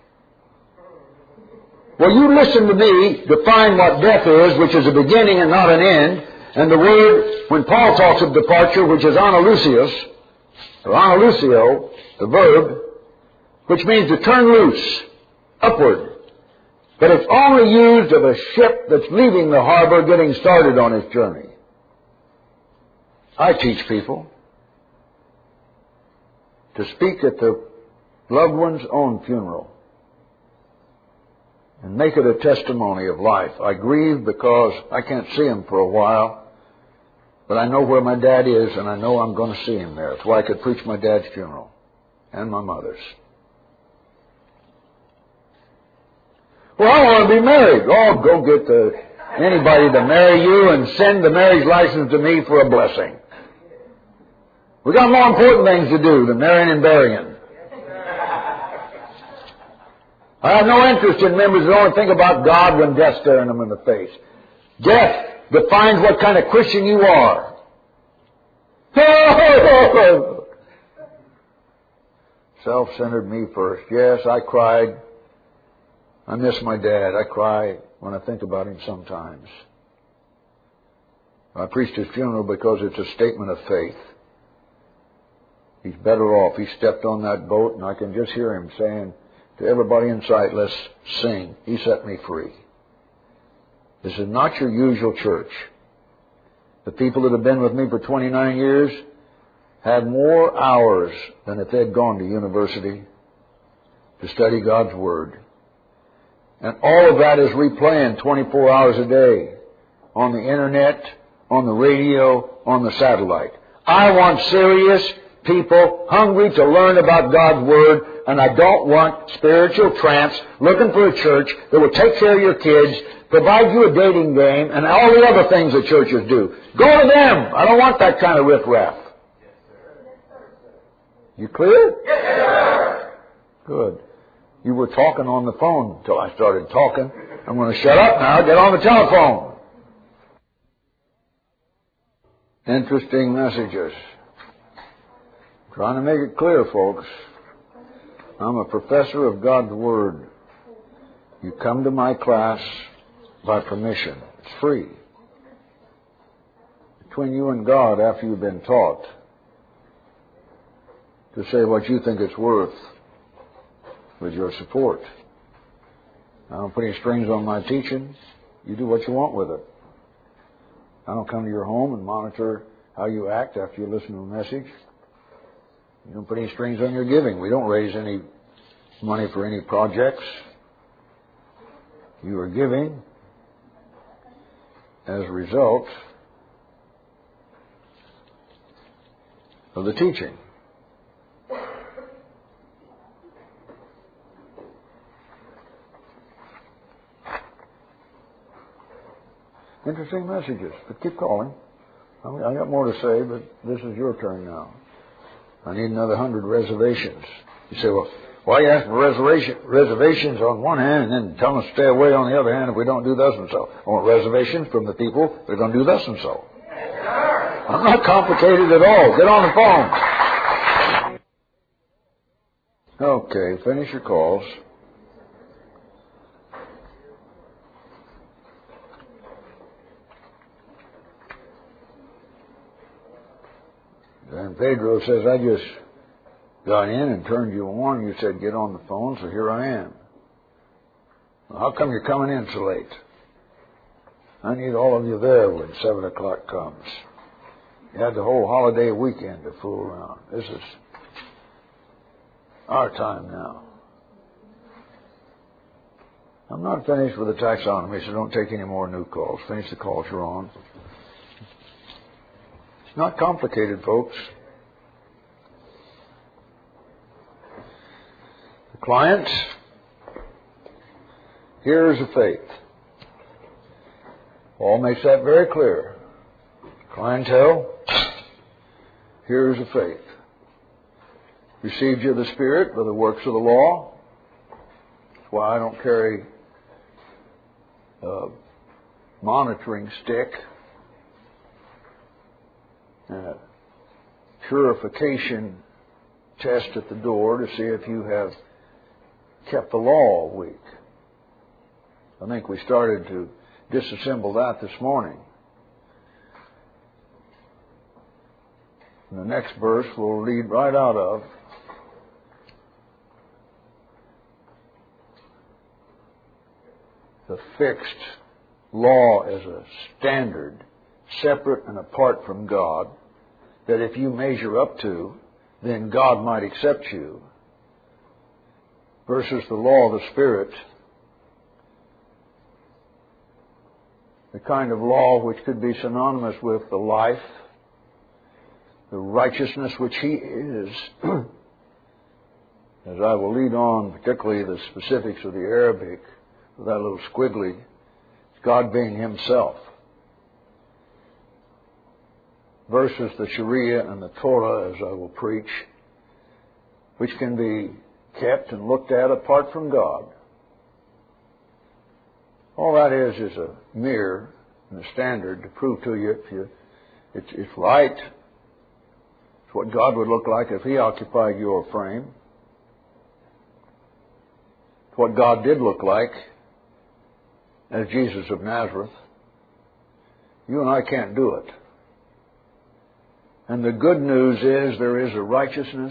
Well, you listen to me define what death is, which is a beginning and not an end, and the word, when Paul talks of departure, which is analusios, or analusio, the verb, which means to turn loose, upward. But it's only used of a ship that's leaving the harbor getting started on its journey. I teach people to speak at their loved one's own funeral and make it a testimony of life. I grieve because I can't see him for a while, but I know where my dad is, and I know I'm going to see him there. That's why I could preach my dad's funeral and my mother's. Well, I want to be married. Oh, go get anybody to marry you and send the marriage license to me for a blessing. We got more important things to do than marrying and burying. I have no interest in members that only think about God when death's staring them in the face. Death defines what kind of Christian you are. Self-centered me first. Yes, I cried. I miss my dad. I cry when I think about him sometimes. I preached his funeral because it's a statement of faith. He's better off. He stepped on that boat, and I can just hear him saying to everybody in sight, let's sing. He set me free. This is not your usual church. The people that have been with me for 29 years have more hours than if they'd gone to university to study God's Word. And all of that is replaying 24 hours a day on the internet, on the radio, on the satellite. I want serious people hungry to learn about God's Word, and I don't want spiritual tramps looking for a church that will take care of your kids, provide you a dating game, and all the other things that churches do. Go to them. I don't want that kind of riffraff. You clear? Yes, sir. Good. You were talking on the phone until I started talking. I'm going to shut up now. Get on the telephone. Interesting messages. Trying to make it clear, folks. I'm a professor of God's Word. You come to my class by permission. It's free. Between you and God, after you've been taught, to say what you think it's worth with your support. I don't put any strings on my teaching. You do what you want with it. I don't come to your home and monitor how you act after you listen to a message. You don't put any strings on your giving. We don't raise any money for any projects. You are giving as a result of the teaching. Interesting messages, but keep calling. I got more to say, but this is your turn now. I need another 100 reservations. You say, well, why are you asking for reservations on one hand and then tell them to stay away on the other hand if we don't do thus and so? I want reservations from the people that are going to do thus and so. I'm not complicated at all. Get on the phone. Okay, finish your calls. And Pedro says, I just got in and turned you on. You said, get on the phone, so here I am. Well, how come you're coming in so late? I need all of you there when 7 o'clock comes. You had the whole holiday weekend to fool around. This is our time now. I'm not finished with the taxonomy, so don't take any more new calls. Finish the calls you're on. It's not complicated, folks. The client hears of faith. Paul makes that very clear. Clientele hears of faith. Received you of the Spirit by the works of the law. That's why I don't carry a monitoring stick and a purification test at the door to see if you have kept the law all week. I think we started to disassemble that this morning. And the next verse we'll read right out of. The fixed law as a standard, separate and apart from God, that if you measure up to, then God might accept you, versus the law of the Spirit, the kind of law which could be synonymous with the life, the righteousness which He is. As I will lead on, particularly the specifics of the Arabic, with that little squiggly, God being Himself, versus the Sharia and the Torah, as I will preach, which can be kept and looked at apart from God. All that is a mirror and a standard to prove to you if it's right. It's what God would look like if He occupied your frame. It's what God did look like as Jesus of Nazareth. You and I can't do it. And the good news is there is a righteousness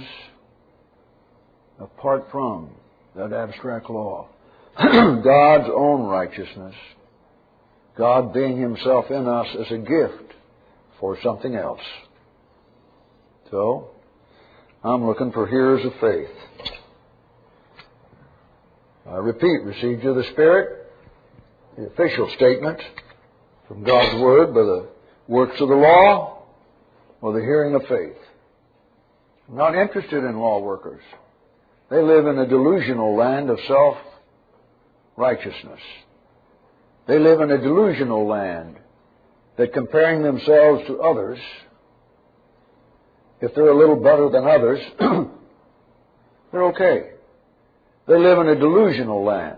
apart from that abstract law. God's own righteousness. God being Himself in us as a gift for something else. So, I'm looking for hearers of faith. I repeat, received you the Spirit, the official statement from God's Word by the works of the law or the hearing of faith. I'm not interested in law workers. They live in a delusional land of self-righteousness. They live in a delusional land that comparing themselves to others, if they're a little better than others, they're okay. They live in a delusional land.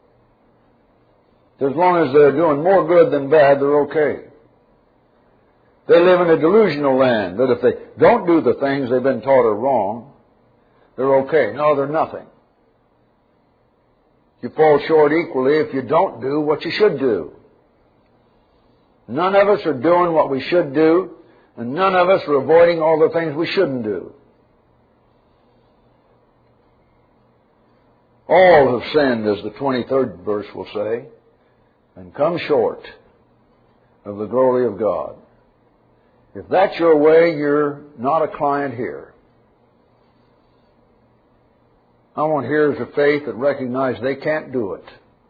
As long as they're doing more good than bad, they're okay. They live in a delusional land that if they don't do the things they've been taught are wrong, they're okay. No, they're nothing. You fall short equally if you don't do what you should do. None of us are doing what we should do, and none of us are avoiding all the things we shouldn't do. All have sinned, as the 23rd verse will say, and come short of the glory of God. If that's your way, you're not a client here. I want hearers of faith that recognize they can't do it.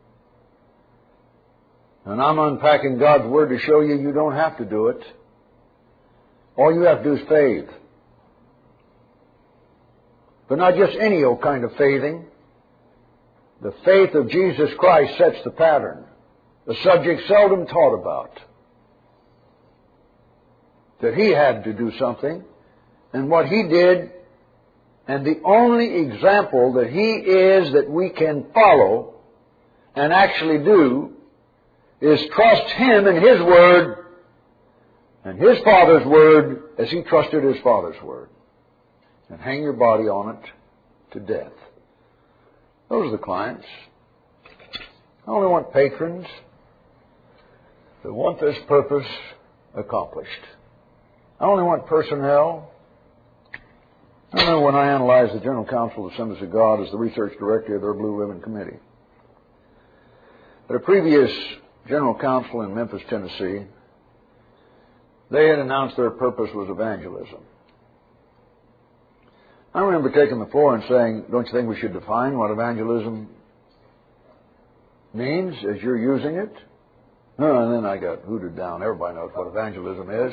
And I'm unpacking God's Word to show you don't have to do it. All you have to do is faith. But not just any old kind of faithing. The faith of Jesus Christ sets the pattern. The subject seldom taught about. That He had to do something, and what He did And the only example that He is that we can follow and actually do is trust Him and His Word and His Father's Word as He trusted His Father's Word. And hang your body on it to death. Those are the clients. I only want patrons that want this purpose accomplished. I only want personnel. I remember when I analyzed the General Council of Assemblies of God as the research director of their Blue Ribbon Committee. At a previous General Council in Memphis, Tennessee, they had announced their purpose was evangelism. I remember taking the floor and saying, don't you think we should define what evangelism means as you're using it? And then I got hooted down. Everybody knows what evangelism is.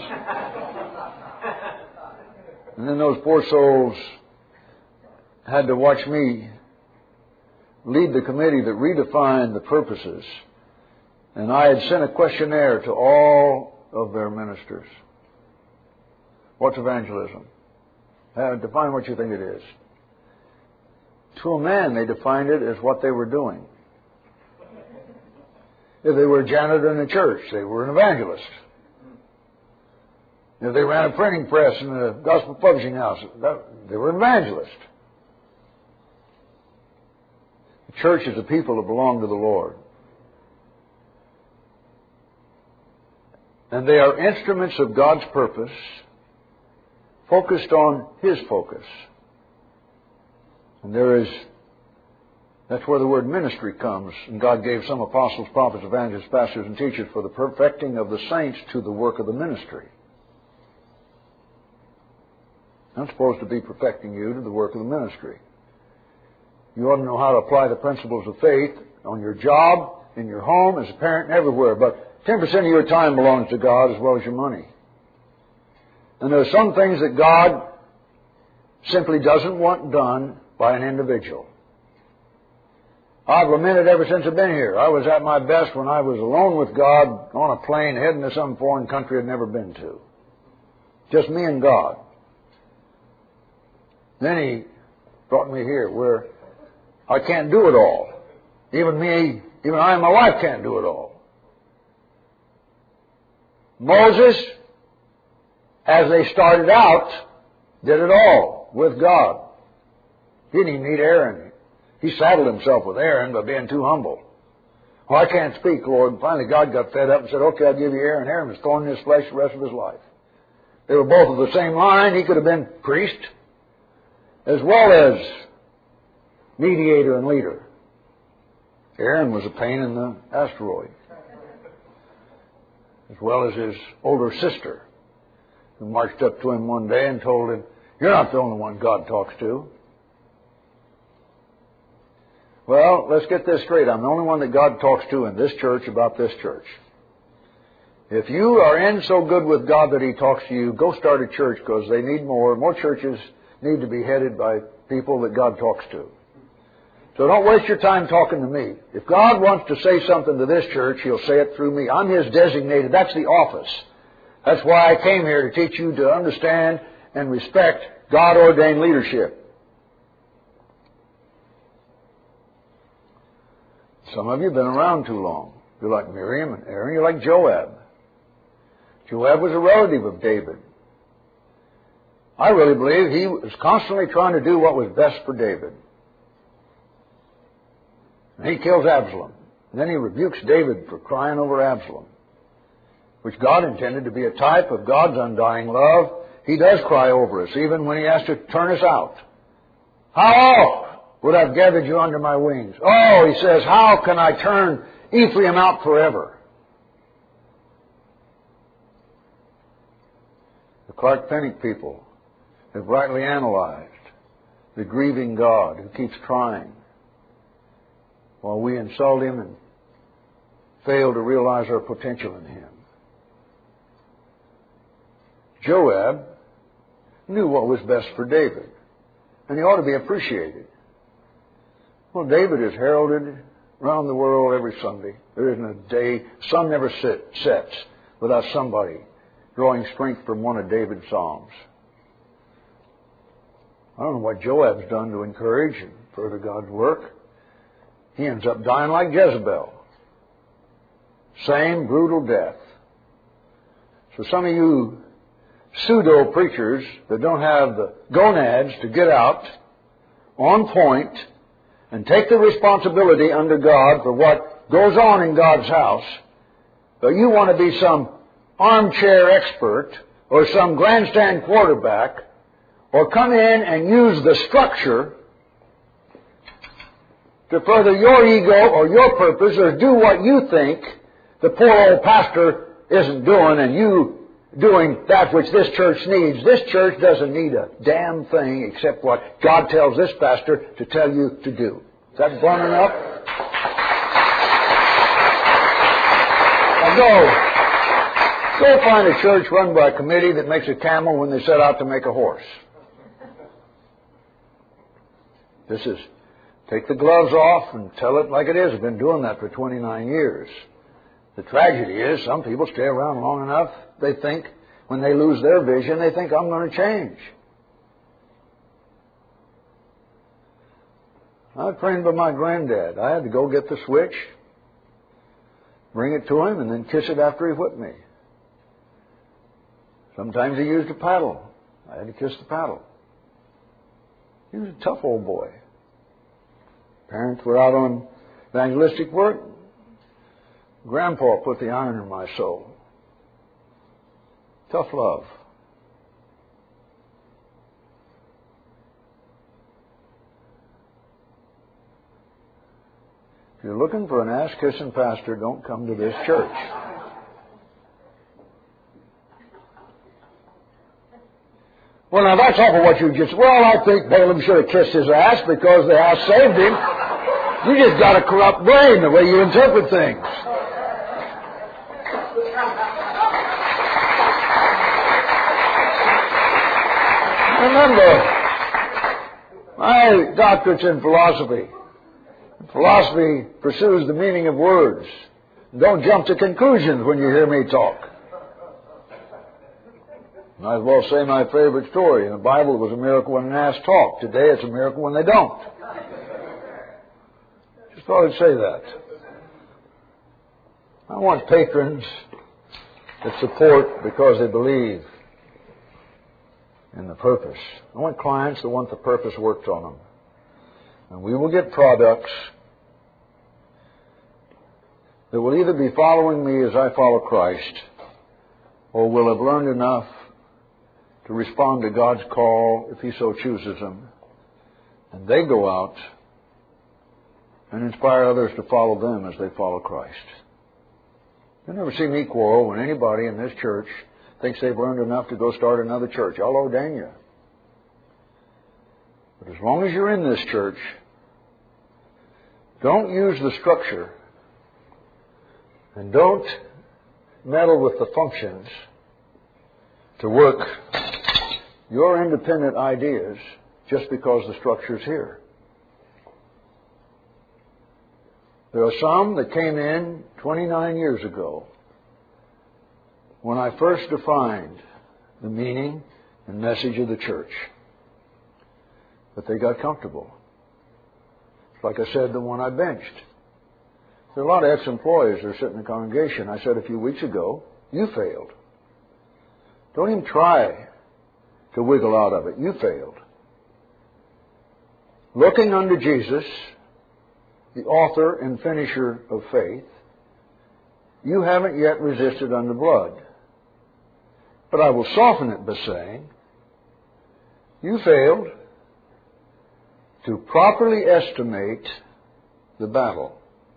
And then those poor souls had to watch me lead the committee that redefined the purposes. And I had sent a questionnaire to all of their ministers. What's evangelism? Define what you think it is. To a man, they defined it as what they were doing. If they were a janitor in a church, they were an evangelist. If they ran a printing press in a gospel publishing house, they were an evangelist. The church is a people that belong to the Lord. And they are instruments of God's purpose, focused on His focus. And that's where the word ministry comes. And God gave some apostles, prophets, evangelists, pastors, and teachers for the perfecting of the saints to the work of the ministry. I'm supposed to be perfecting you to the work of the ministry. You ought to know how to apply the principles of faith on your job, in your home, as a parent, and everywhere. But 10% of your time belongs to God as well as your money. And there are some things that God simply doesn't want done by an individual. I've lamented ever since I've been here. I was at my best when I was alone with God on a plane heading to some foreign country I'd never been to. Just me and God. Then He brought me here where I can't do it all. Even I and my wife can't do it all. Moses, as they started out, did it all with God. He didn't even need Aaron. He saddled himself with Aaron by being too humble. Oh, I can't speak, Lord. And finally God got fed up and said, okay, I'll give you Aaron. Aaron was thorn in his flesh the rest of his life. They were both of the same line. He could have been priest as well as mediator and leader. Aaron was a pain in the asteroid, as well as his older sister, who marched up to him one day and told him, you're not the only one God talks to. Well, let's get this straight. I'm the only one that God talks to in this church about this church. If you are in so good with God that He talks to you, go start a church because they need more. More churches need to be headed by people that God talks to. So don't waste your time talking to me. If God wants to say something to this church, He'll say it through me. I'm His designated. That's the office. That's why I came here, to teach you to understand and respect God-ordained leadership. Some of you have been around too long. You're like Miriam and Aaron. You're like Joab. Joab was a relative of David. I really believe he was constantly trying to do what was best for David. And he kills Absalom. And then he rebukes David for crying over Absalom, which God intended to be a type of God's undying love. He does cry over us, even when He has to turn us out. How would I have gathered you under my wings? Oh, He says, how can I turn Ephraim out forever? The Clark Pinnock people have rightly analyzed the grieving God who keeps trying while we insult Him and fail to realize our potential in Him. Joab knew what was best for David, and he ought to be appreciated. Well, David is heralded around the world every Sunday. There isn't a day, sun never sets without somebody drawing strength from one of David's Psalms. I don't know what Joab's done to encourage and further God's work. He ends up dying like Jezebel. Same brutal death. So some of you pseudo-preachers that don't have the gonads to get out on point and take the responsibility under God for what goes on in God's house, but you want to be some armchair expert or some grandstand quarterback or come in and use the structure to further your ego or your purpose or do what you think the poor old pastor isn't doing and you doing that which this church needs. This church doesn't need a damn thing except what God tells this pastor to tell you to do. Is that blunt enough? Now go find a church run by a committee that makes a camel when they set out to make a horse. This is, take the gloves off and tell it like it is. I've been doing that for 29 years. The tragedy is some people stay around long enough, they think, when they lose their vision, they think, I'm going to change. I was trained by my granddad. I had to go get the switch, bring it to him, and then kiss it after he whipped me. Sometimes he used a paddle. I had to kiss the paddle. He was a tough old boy. Parents were out on evangelistic work. Grandpa put the iron in my soul. Tough love. If you're looking for an ass-kissing pastor, don't come to this church. Well, now that's awful what you just... Well, I think Balaam should have kissed his ass because the ass saved him. You just got a corrupt brain the way you interpret things. Remember, my doctorate's in philosophy. Philosophy pursues the meaning of words. Don't jump to conclusions when you hear me talk. Might as well say my favorite story. In the Bible, it was a miracle when an ass talked. Today, it's a miracle when they don't. Just thought I'd say that. I want patrons that support because they believe in the purpose. I want clients that want the purpose worked on them. And we will get products that will either be following me as I follow Christ, or will have learned enough to respond to God's call if He so chooses them. And they go out and inspire others to follow them as they follow Christ. You'll never see me quarrel when anybody in this church thinks they've learned enough to go start another church. I'll ordain you. But as long as you're in this church, don't use the structure and don't meddle with the functions to work your independent ideas just because the structure's here. There are some that came in 29 years ago when I first defined the meaning and message of the church. But they got comfortable. Like I said, the one I benched. There are a lot of ex-employees that are sitting in the congregation. I said a few weeks ago, you failed. Don't even try to wiggle out of it. You failed. Looking unto Jesus, the author and finisher of faith, you haven't yet resisted unto blood. But I will soften it by saying, you failed to properly estimate the battle.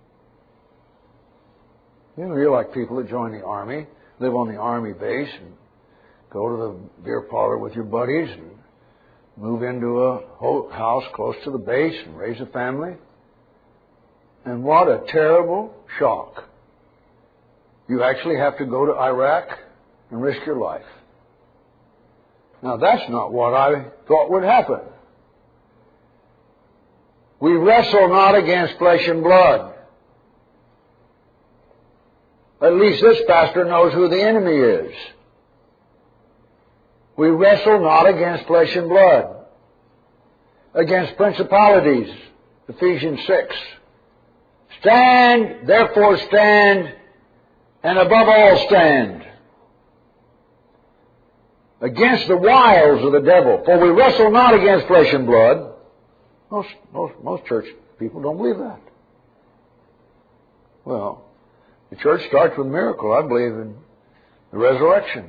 You know, you're like people that join the Army, live on the Army base, and go to the beer parlor with your buddies, and move into a house close to the base and raise a family. And what a terrible shock. You actually have to go to Iraq and risk your life. Now, that's not what I thought would happen. We wrestle not against flesh and blood. At least this pastor knows who the enemy is. We wrestle not against flesh and blood. against principalities. Ephesians 6. Stand, therefore stand, and above all stand, against the wiles of the devil. For we wrestle not against flesh and blood. Most church people don't believe that. Well, the church starts with a miracle. I believe in the resurrection.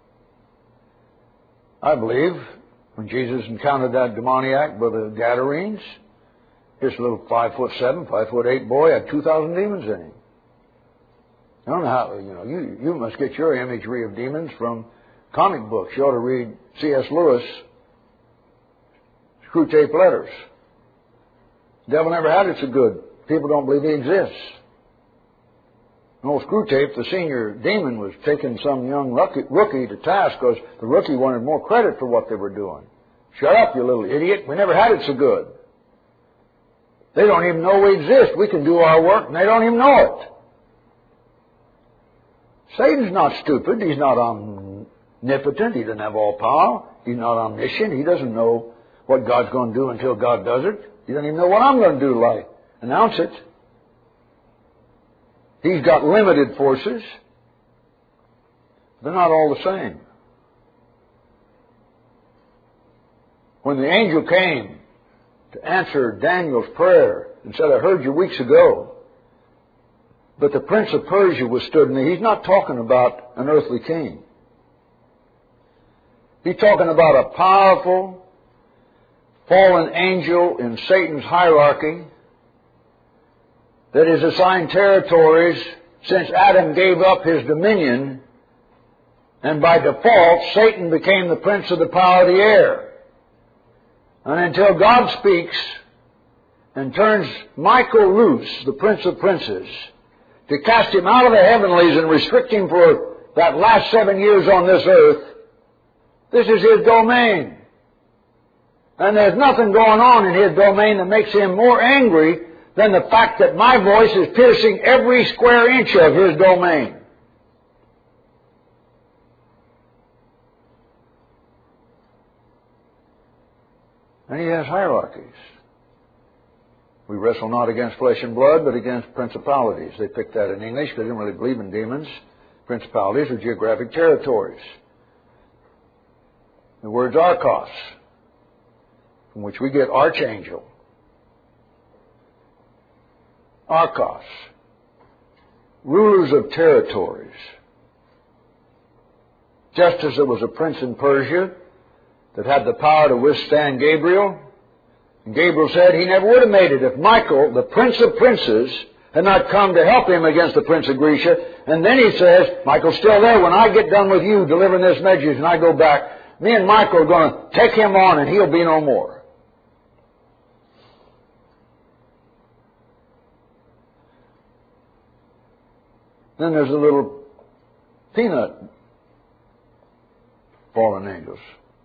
I believe when Jesus encountered that demoniac by the Gadarenes, this little 5'7", 5'8" boy had 2,000 demons in him. I don't know how, you must get your imagery of demons from comic books. You ought to read C.S. Lewis' Screwtape Letters. The devil never had it so good. People don't believe he exists. And old Screwtape, the senior demon, was taking some young rookie to task because the rookie wanted more credit for what they were doing. Shut up, you little idiot. We never had it so good. They don't even know we exist. We can do our work and they don't even know it. Satan's not stupid. He's not omnipotent. He doesn't have all power. He's not omniscient. He doesn't know what God's going to do until God does it. He doesn't even know what I'm going to do till I announce it. He's got limited forces. They're not all the same. When the angel came to answer Daniel's prayer and said, I heard you weeks ago, but the prince of Persia withstood me, he's not talking about an earthly king. He's talking about a powerful, fallen angel in Satan's hierarchy that is assigned territories since Adam gave up his dominion, and by default, Satan became the prince of the power of the air. And until God speaks and turns Michael loose, the prince of princes, to cast him out of the heavenlies and restrict him for that last 7 years on this earth, this is his domain. And there's nothing going on in his domain that makes him more angry than the fact that my voice is piercing every square inch of his domain. And he has hierarchies. We wrestle not against flesh and blood, but against principalities. They picked that in English. They didn't really believe in demons. Principalities are geographic territories. The word's archos, from which we get archangel. Archos, rulers of territories. Just as there was a prince in Persia that had the power to withstand Gabriel, and Gabriel said he never would have made it if Michael, the prince of princes, had not come to help him against the prince of Grecia. And then he says, Michael's still there. When I get done with you delivering this message and I go back, me and Michael are going to take him on and he'll be no more. Then there's the little peanut fallen angels.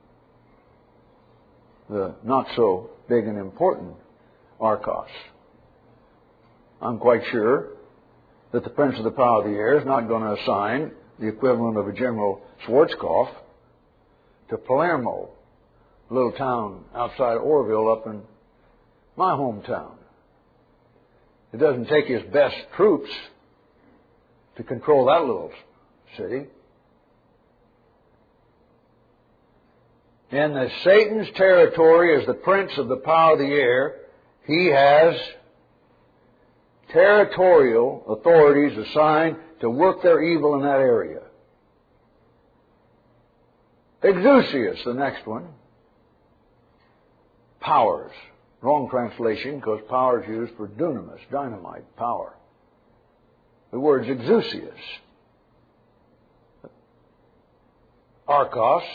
The not so big and important archos. I'm quite sure that the prince of the power of the air is not going to assign the equivalent of a General Schwarzkopf to Palermo, a little town outside Orville up in my hometown. It doesn't take his best troops to control that little city. In the Satan's territory as the prince of the power of the air, he has territorial authorities assigned to work their evil in that area. Exousias, the next one. Powers. Wrong translation, because power is used for dunamis, dynamite, power. The word's exousias. Archos,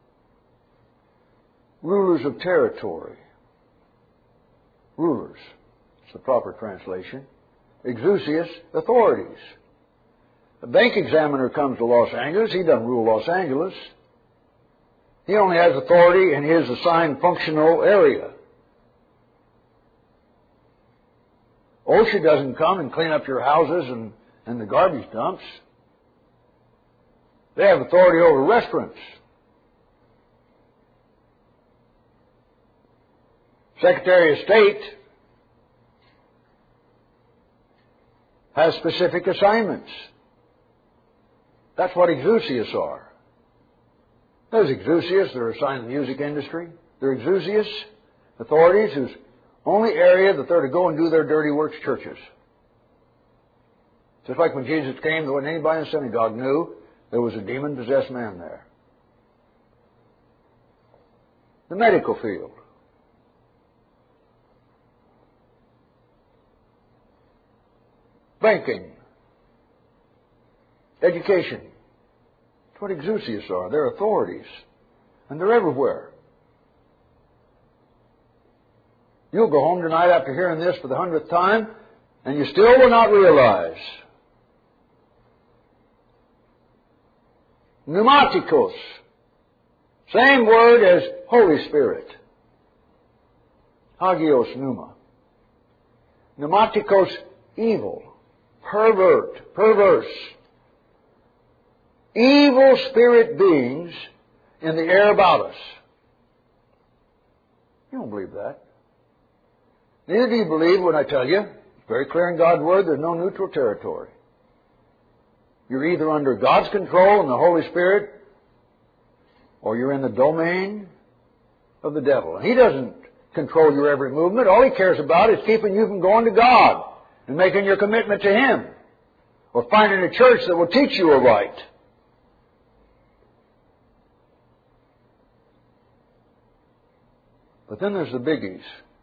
rulers of territory. Rulers. It's the proper translation. Exousias, authorities. The bank examiner comes to Los Angeles. He doesn't rule Los Angeles. He only has authority in his assigned functional area. OSHA doesn't come and clean up your houses and the garbage dumps. They have authority over restaurants. Secretary of State has specific assignments. That's what exousias are. There's exousias that are assigned to the music industry. They're exousias, authorities whose only area that they're to go and do their dirty works, churches. Just like when Jesus came, there wasn't anybody in the synagogue knew there was a demon-possessed man there. The medical field. Banking. Education. That's what exousias are. They're authorities. And they're everywhere. You'll go home tonight after hearing this for the 100th time, and you still will not realize. Pneumatikos. Same word as Holy Spirit. Hagios pneuma. Pneumatikos, evil. Pervert. Perverse. Evil spirit beings in the air about us. You don't believe that. Neither do you believe when I tell you, it's very clear in God's Word, there's no neutral territory. You're either under God's control and the Holy Spirit, or you're in the domain of the devil. And he doesn't control your every movement. All he cares about is keeping you from going to God and making your commitment to Him, or finding a church that will teach you aright. But then there's the biggies.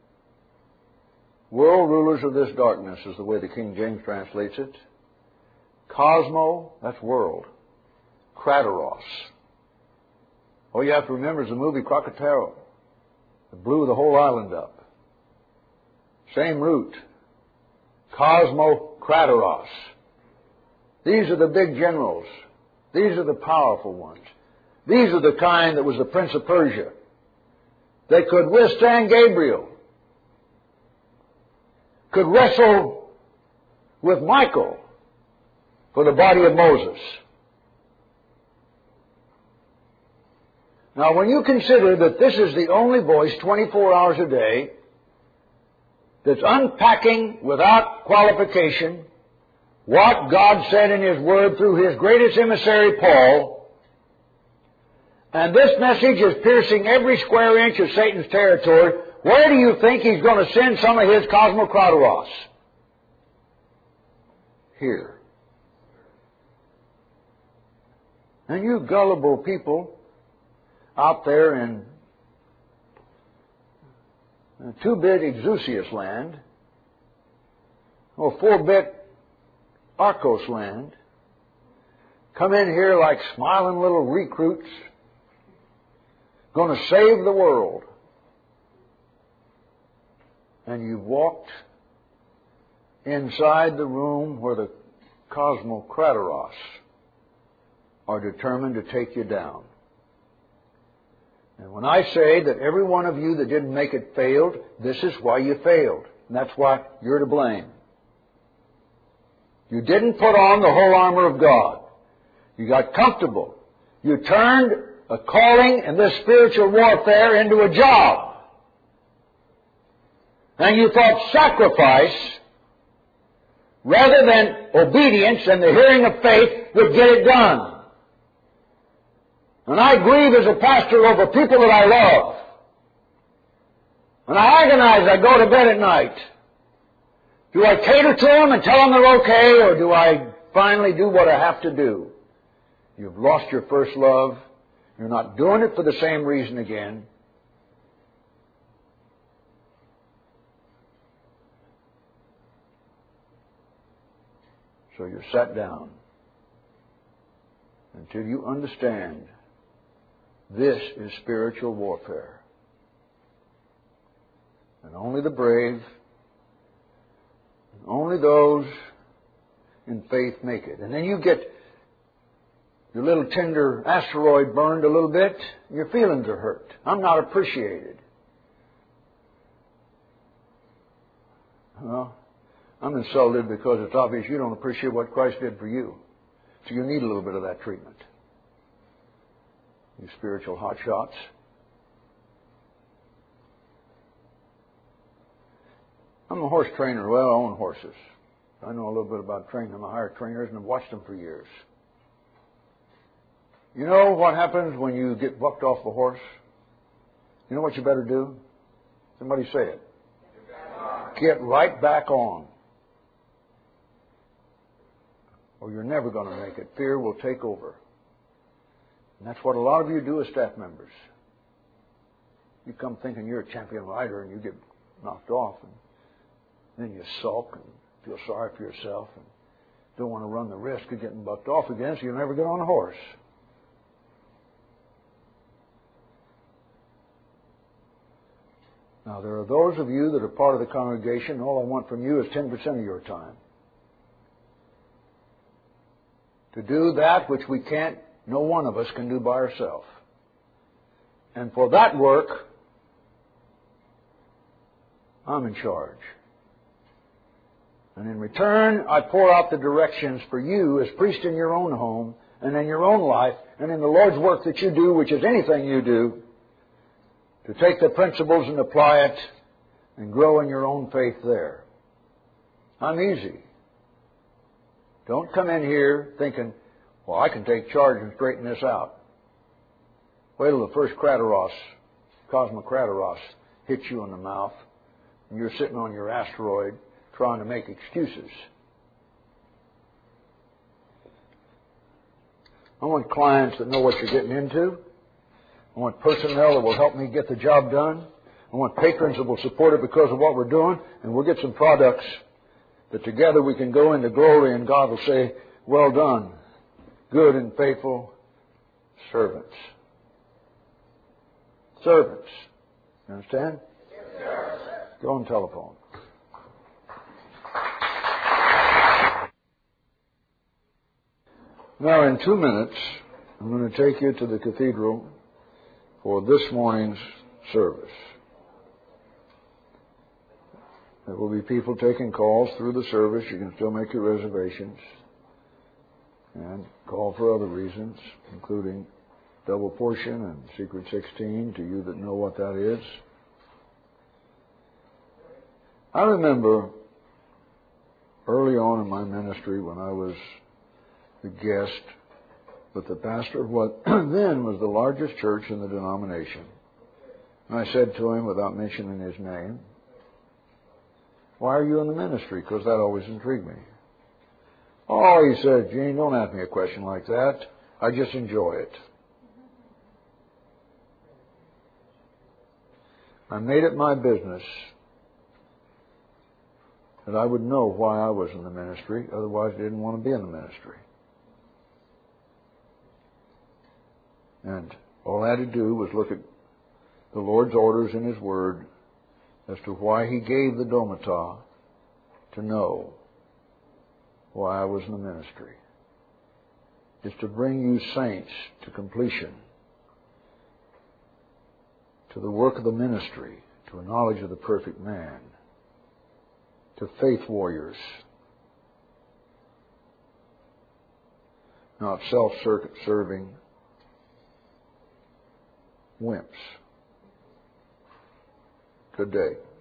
World rulers of this darkness is the way the King James translates it. Cosmo, that's world. Krateros. All you have to remember is the movie Krakatoa. It blew the whole island up. Same root. Cosmo Krateros. These are the big generals. These are the powerful ones. These are the kind that was the Prince of Persia. They could withstand Gabriel. Could wrestle with Michael for the body of Moses. Now, when you consider that this is the only voice 24 hours a day that's unpacking without qualification what God said in His Word through His greatest emissary, Paul, and this message is piercing every square inch of Satan's territory, where do you think he's going to send some of his cosmocrateros? Here. And you gullible people out there in 2-bit exousias land, or 4-bit Arcos land, come in here like smiling little recruits, going to save the world. And you've walked inside the room where the cosmocrateros are determined to take you down. And when I say that every one of you that didn't make it failed, this is why you failed. And that's why you're to blame. You didn't put on the whole armor of God. You got comfortable. You turned a calling in this spiritual warfare into a job. And you thought sacrifice rather than obedience and the hearing of faith would get it done. And I grieve as a pastor over people that I love. And I agonize, I go to bed at night. Do I cater to them and tell them they're okay, or do I finally do what I have to do? You've lost your first love. You're not doing it for the same reason again. So you're sat down until you understand this is spiritual warfare. And only the brave, only those in faith make it. And then you get your little tender asteroid burned a little bit, your feelings are hurt. I'm not appreciated. Well, I'm insulted because it's obvious you don't appreciate what Christ did for you. So you need a little bit of that treatment. You spiritual hotshots. I'm a horse trainer. Well, I own horses. I know a little bit about training them. I hire trainers and I've watched them for years. You know what happens when you get bucked off a horse? You know what you better do? Somebody say it. Get right back on. Or you're never going to make it. Fear will take over. And that's what a lot of you do as staff members. You come thinking you're a champion rider and you get knocked off. And then you sulk and feel sorry for yourself and don't want to run the risk of getting bucked off again, so you'll never get on a horse. Now, there are those of you that are part of the congregation. All I want from you is 10% of your time. To do that which we can't, no one of us can do by ourselves. And for that work, I'm in charge. And in return, I pour out the directions for you as priest in your own home and in your own life and in the Lord's work that you do, which is anything you do, to take the principles and apply it and grow in your own faith there. I'm easy. Don't come in here thinking, well, I can take charge and straighten this out. Wait till the first Cosmocrataros hits you in the mouth and you're sitting on your asteroid trying to make excuses. I want clients that know what you're getting into. I want personnel that will help me get the job done. I want patrons that will support it because of what we're doing. And we'll get some products that together we can go into glory and God will say, well done, good and faithful servants. Servants. You understand? Yes, sir. Go on telephone. Now, in 2 minutes, I'm going to take you to the cathedral for this morning's service. There will be people taking calls through the service. You can still make your reservations and call for other reasons, including double portion and Secret 16, to you that know what that is. I remember early on in my ministry when I was the guest with the pastor of what then was the largest church in the denomination. And I said to him, without mentioning his name, why are you in the ministry? Because that always intrigued me. Oh, he said, Gene, don't ask me a question like that. I just enjoy it. I made it my business that I would know why I was in the ministry. Otherwise, I didn't want to be in the ministry. And all I had to do was look at the Lord's orders in His Word as to why He gave the Domata to know why I was in the ministry. It's to bring you saints to completion, to the work of the ministry, to a knowledge of the perfect man, to faith warriors, not self-serving wimps. Good day.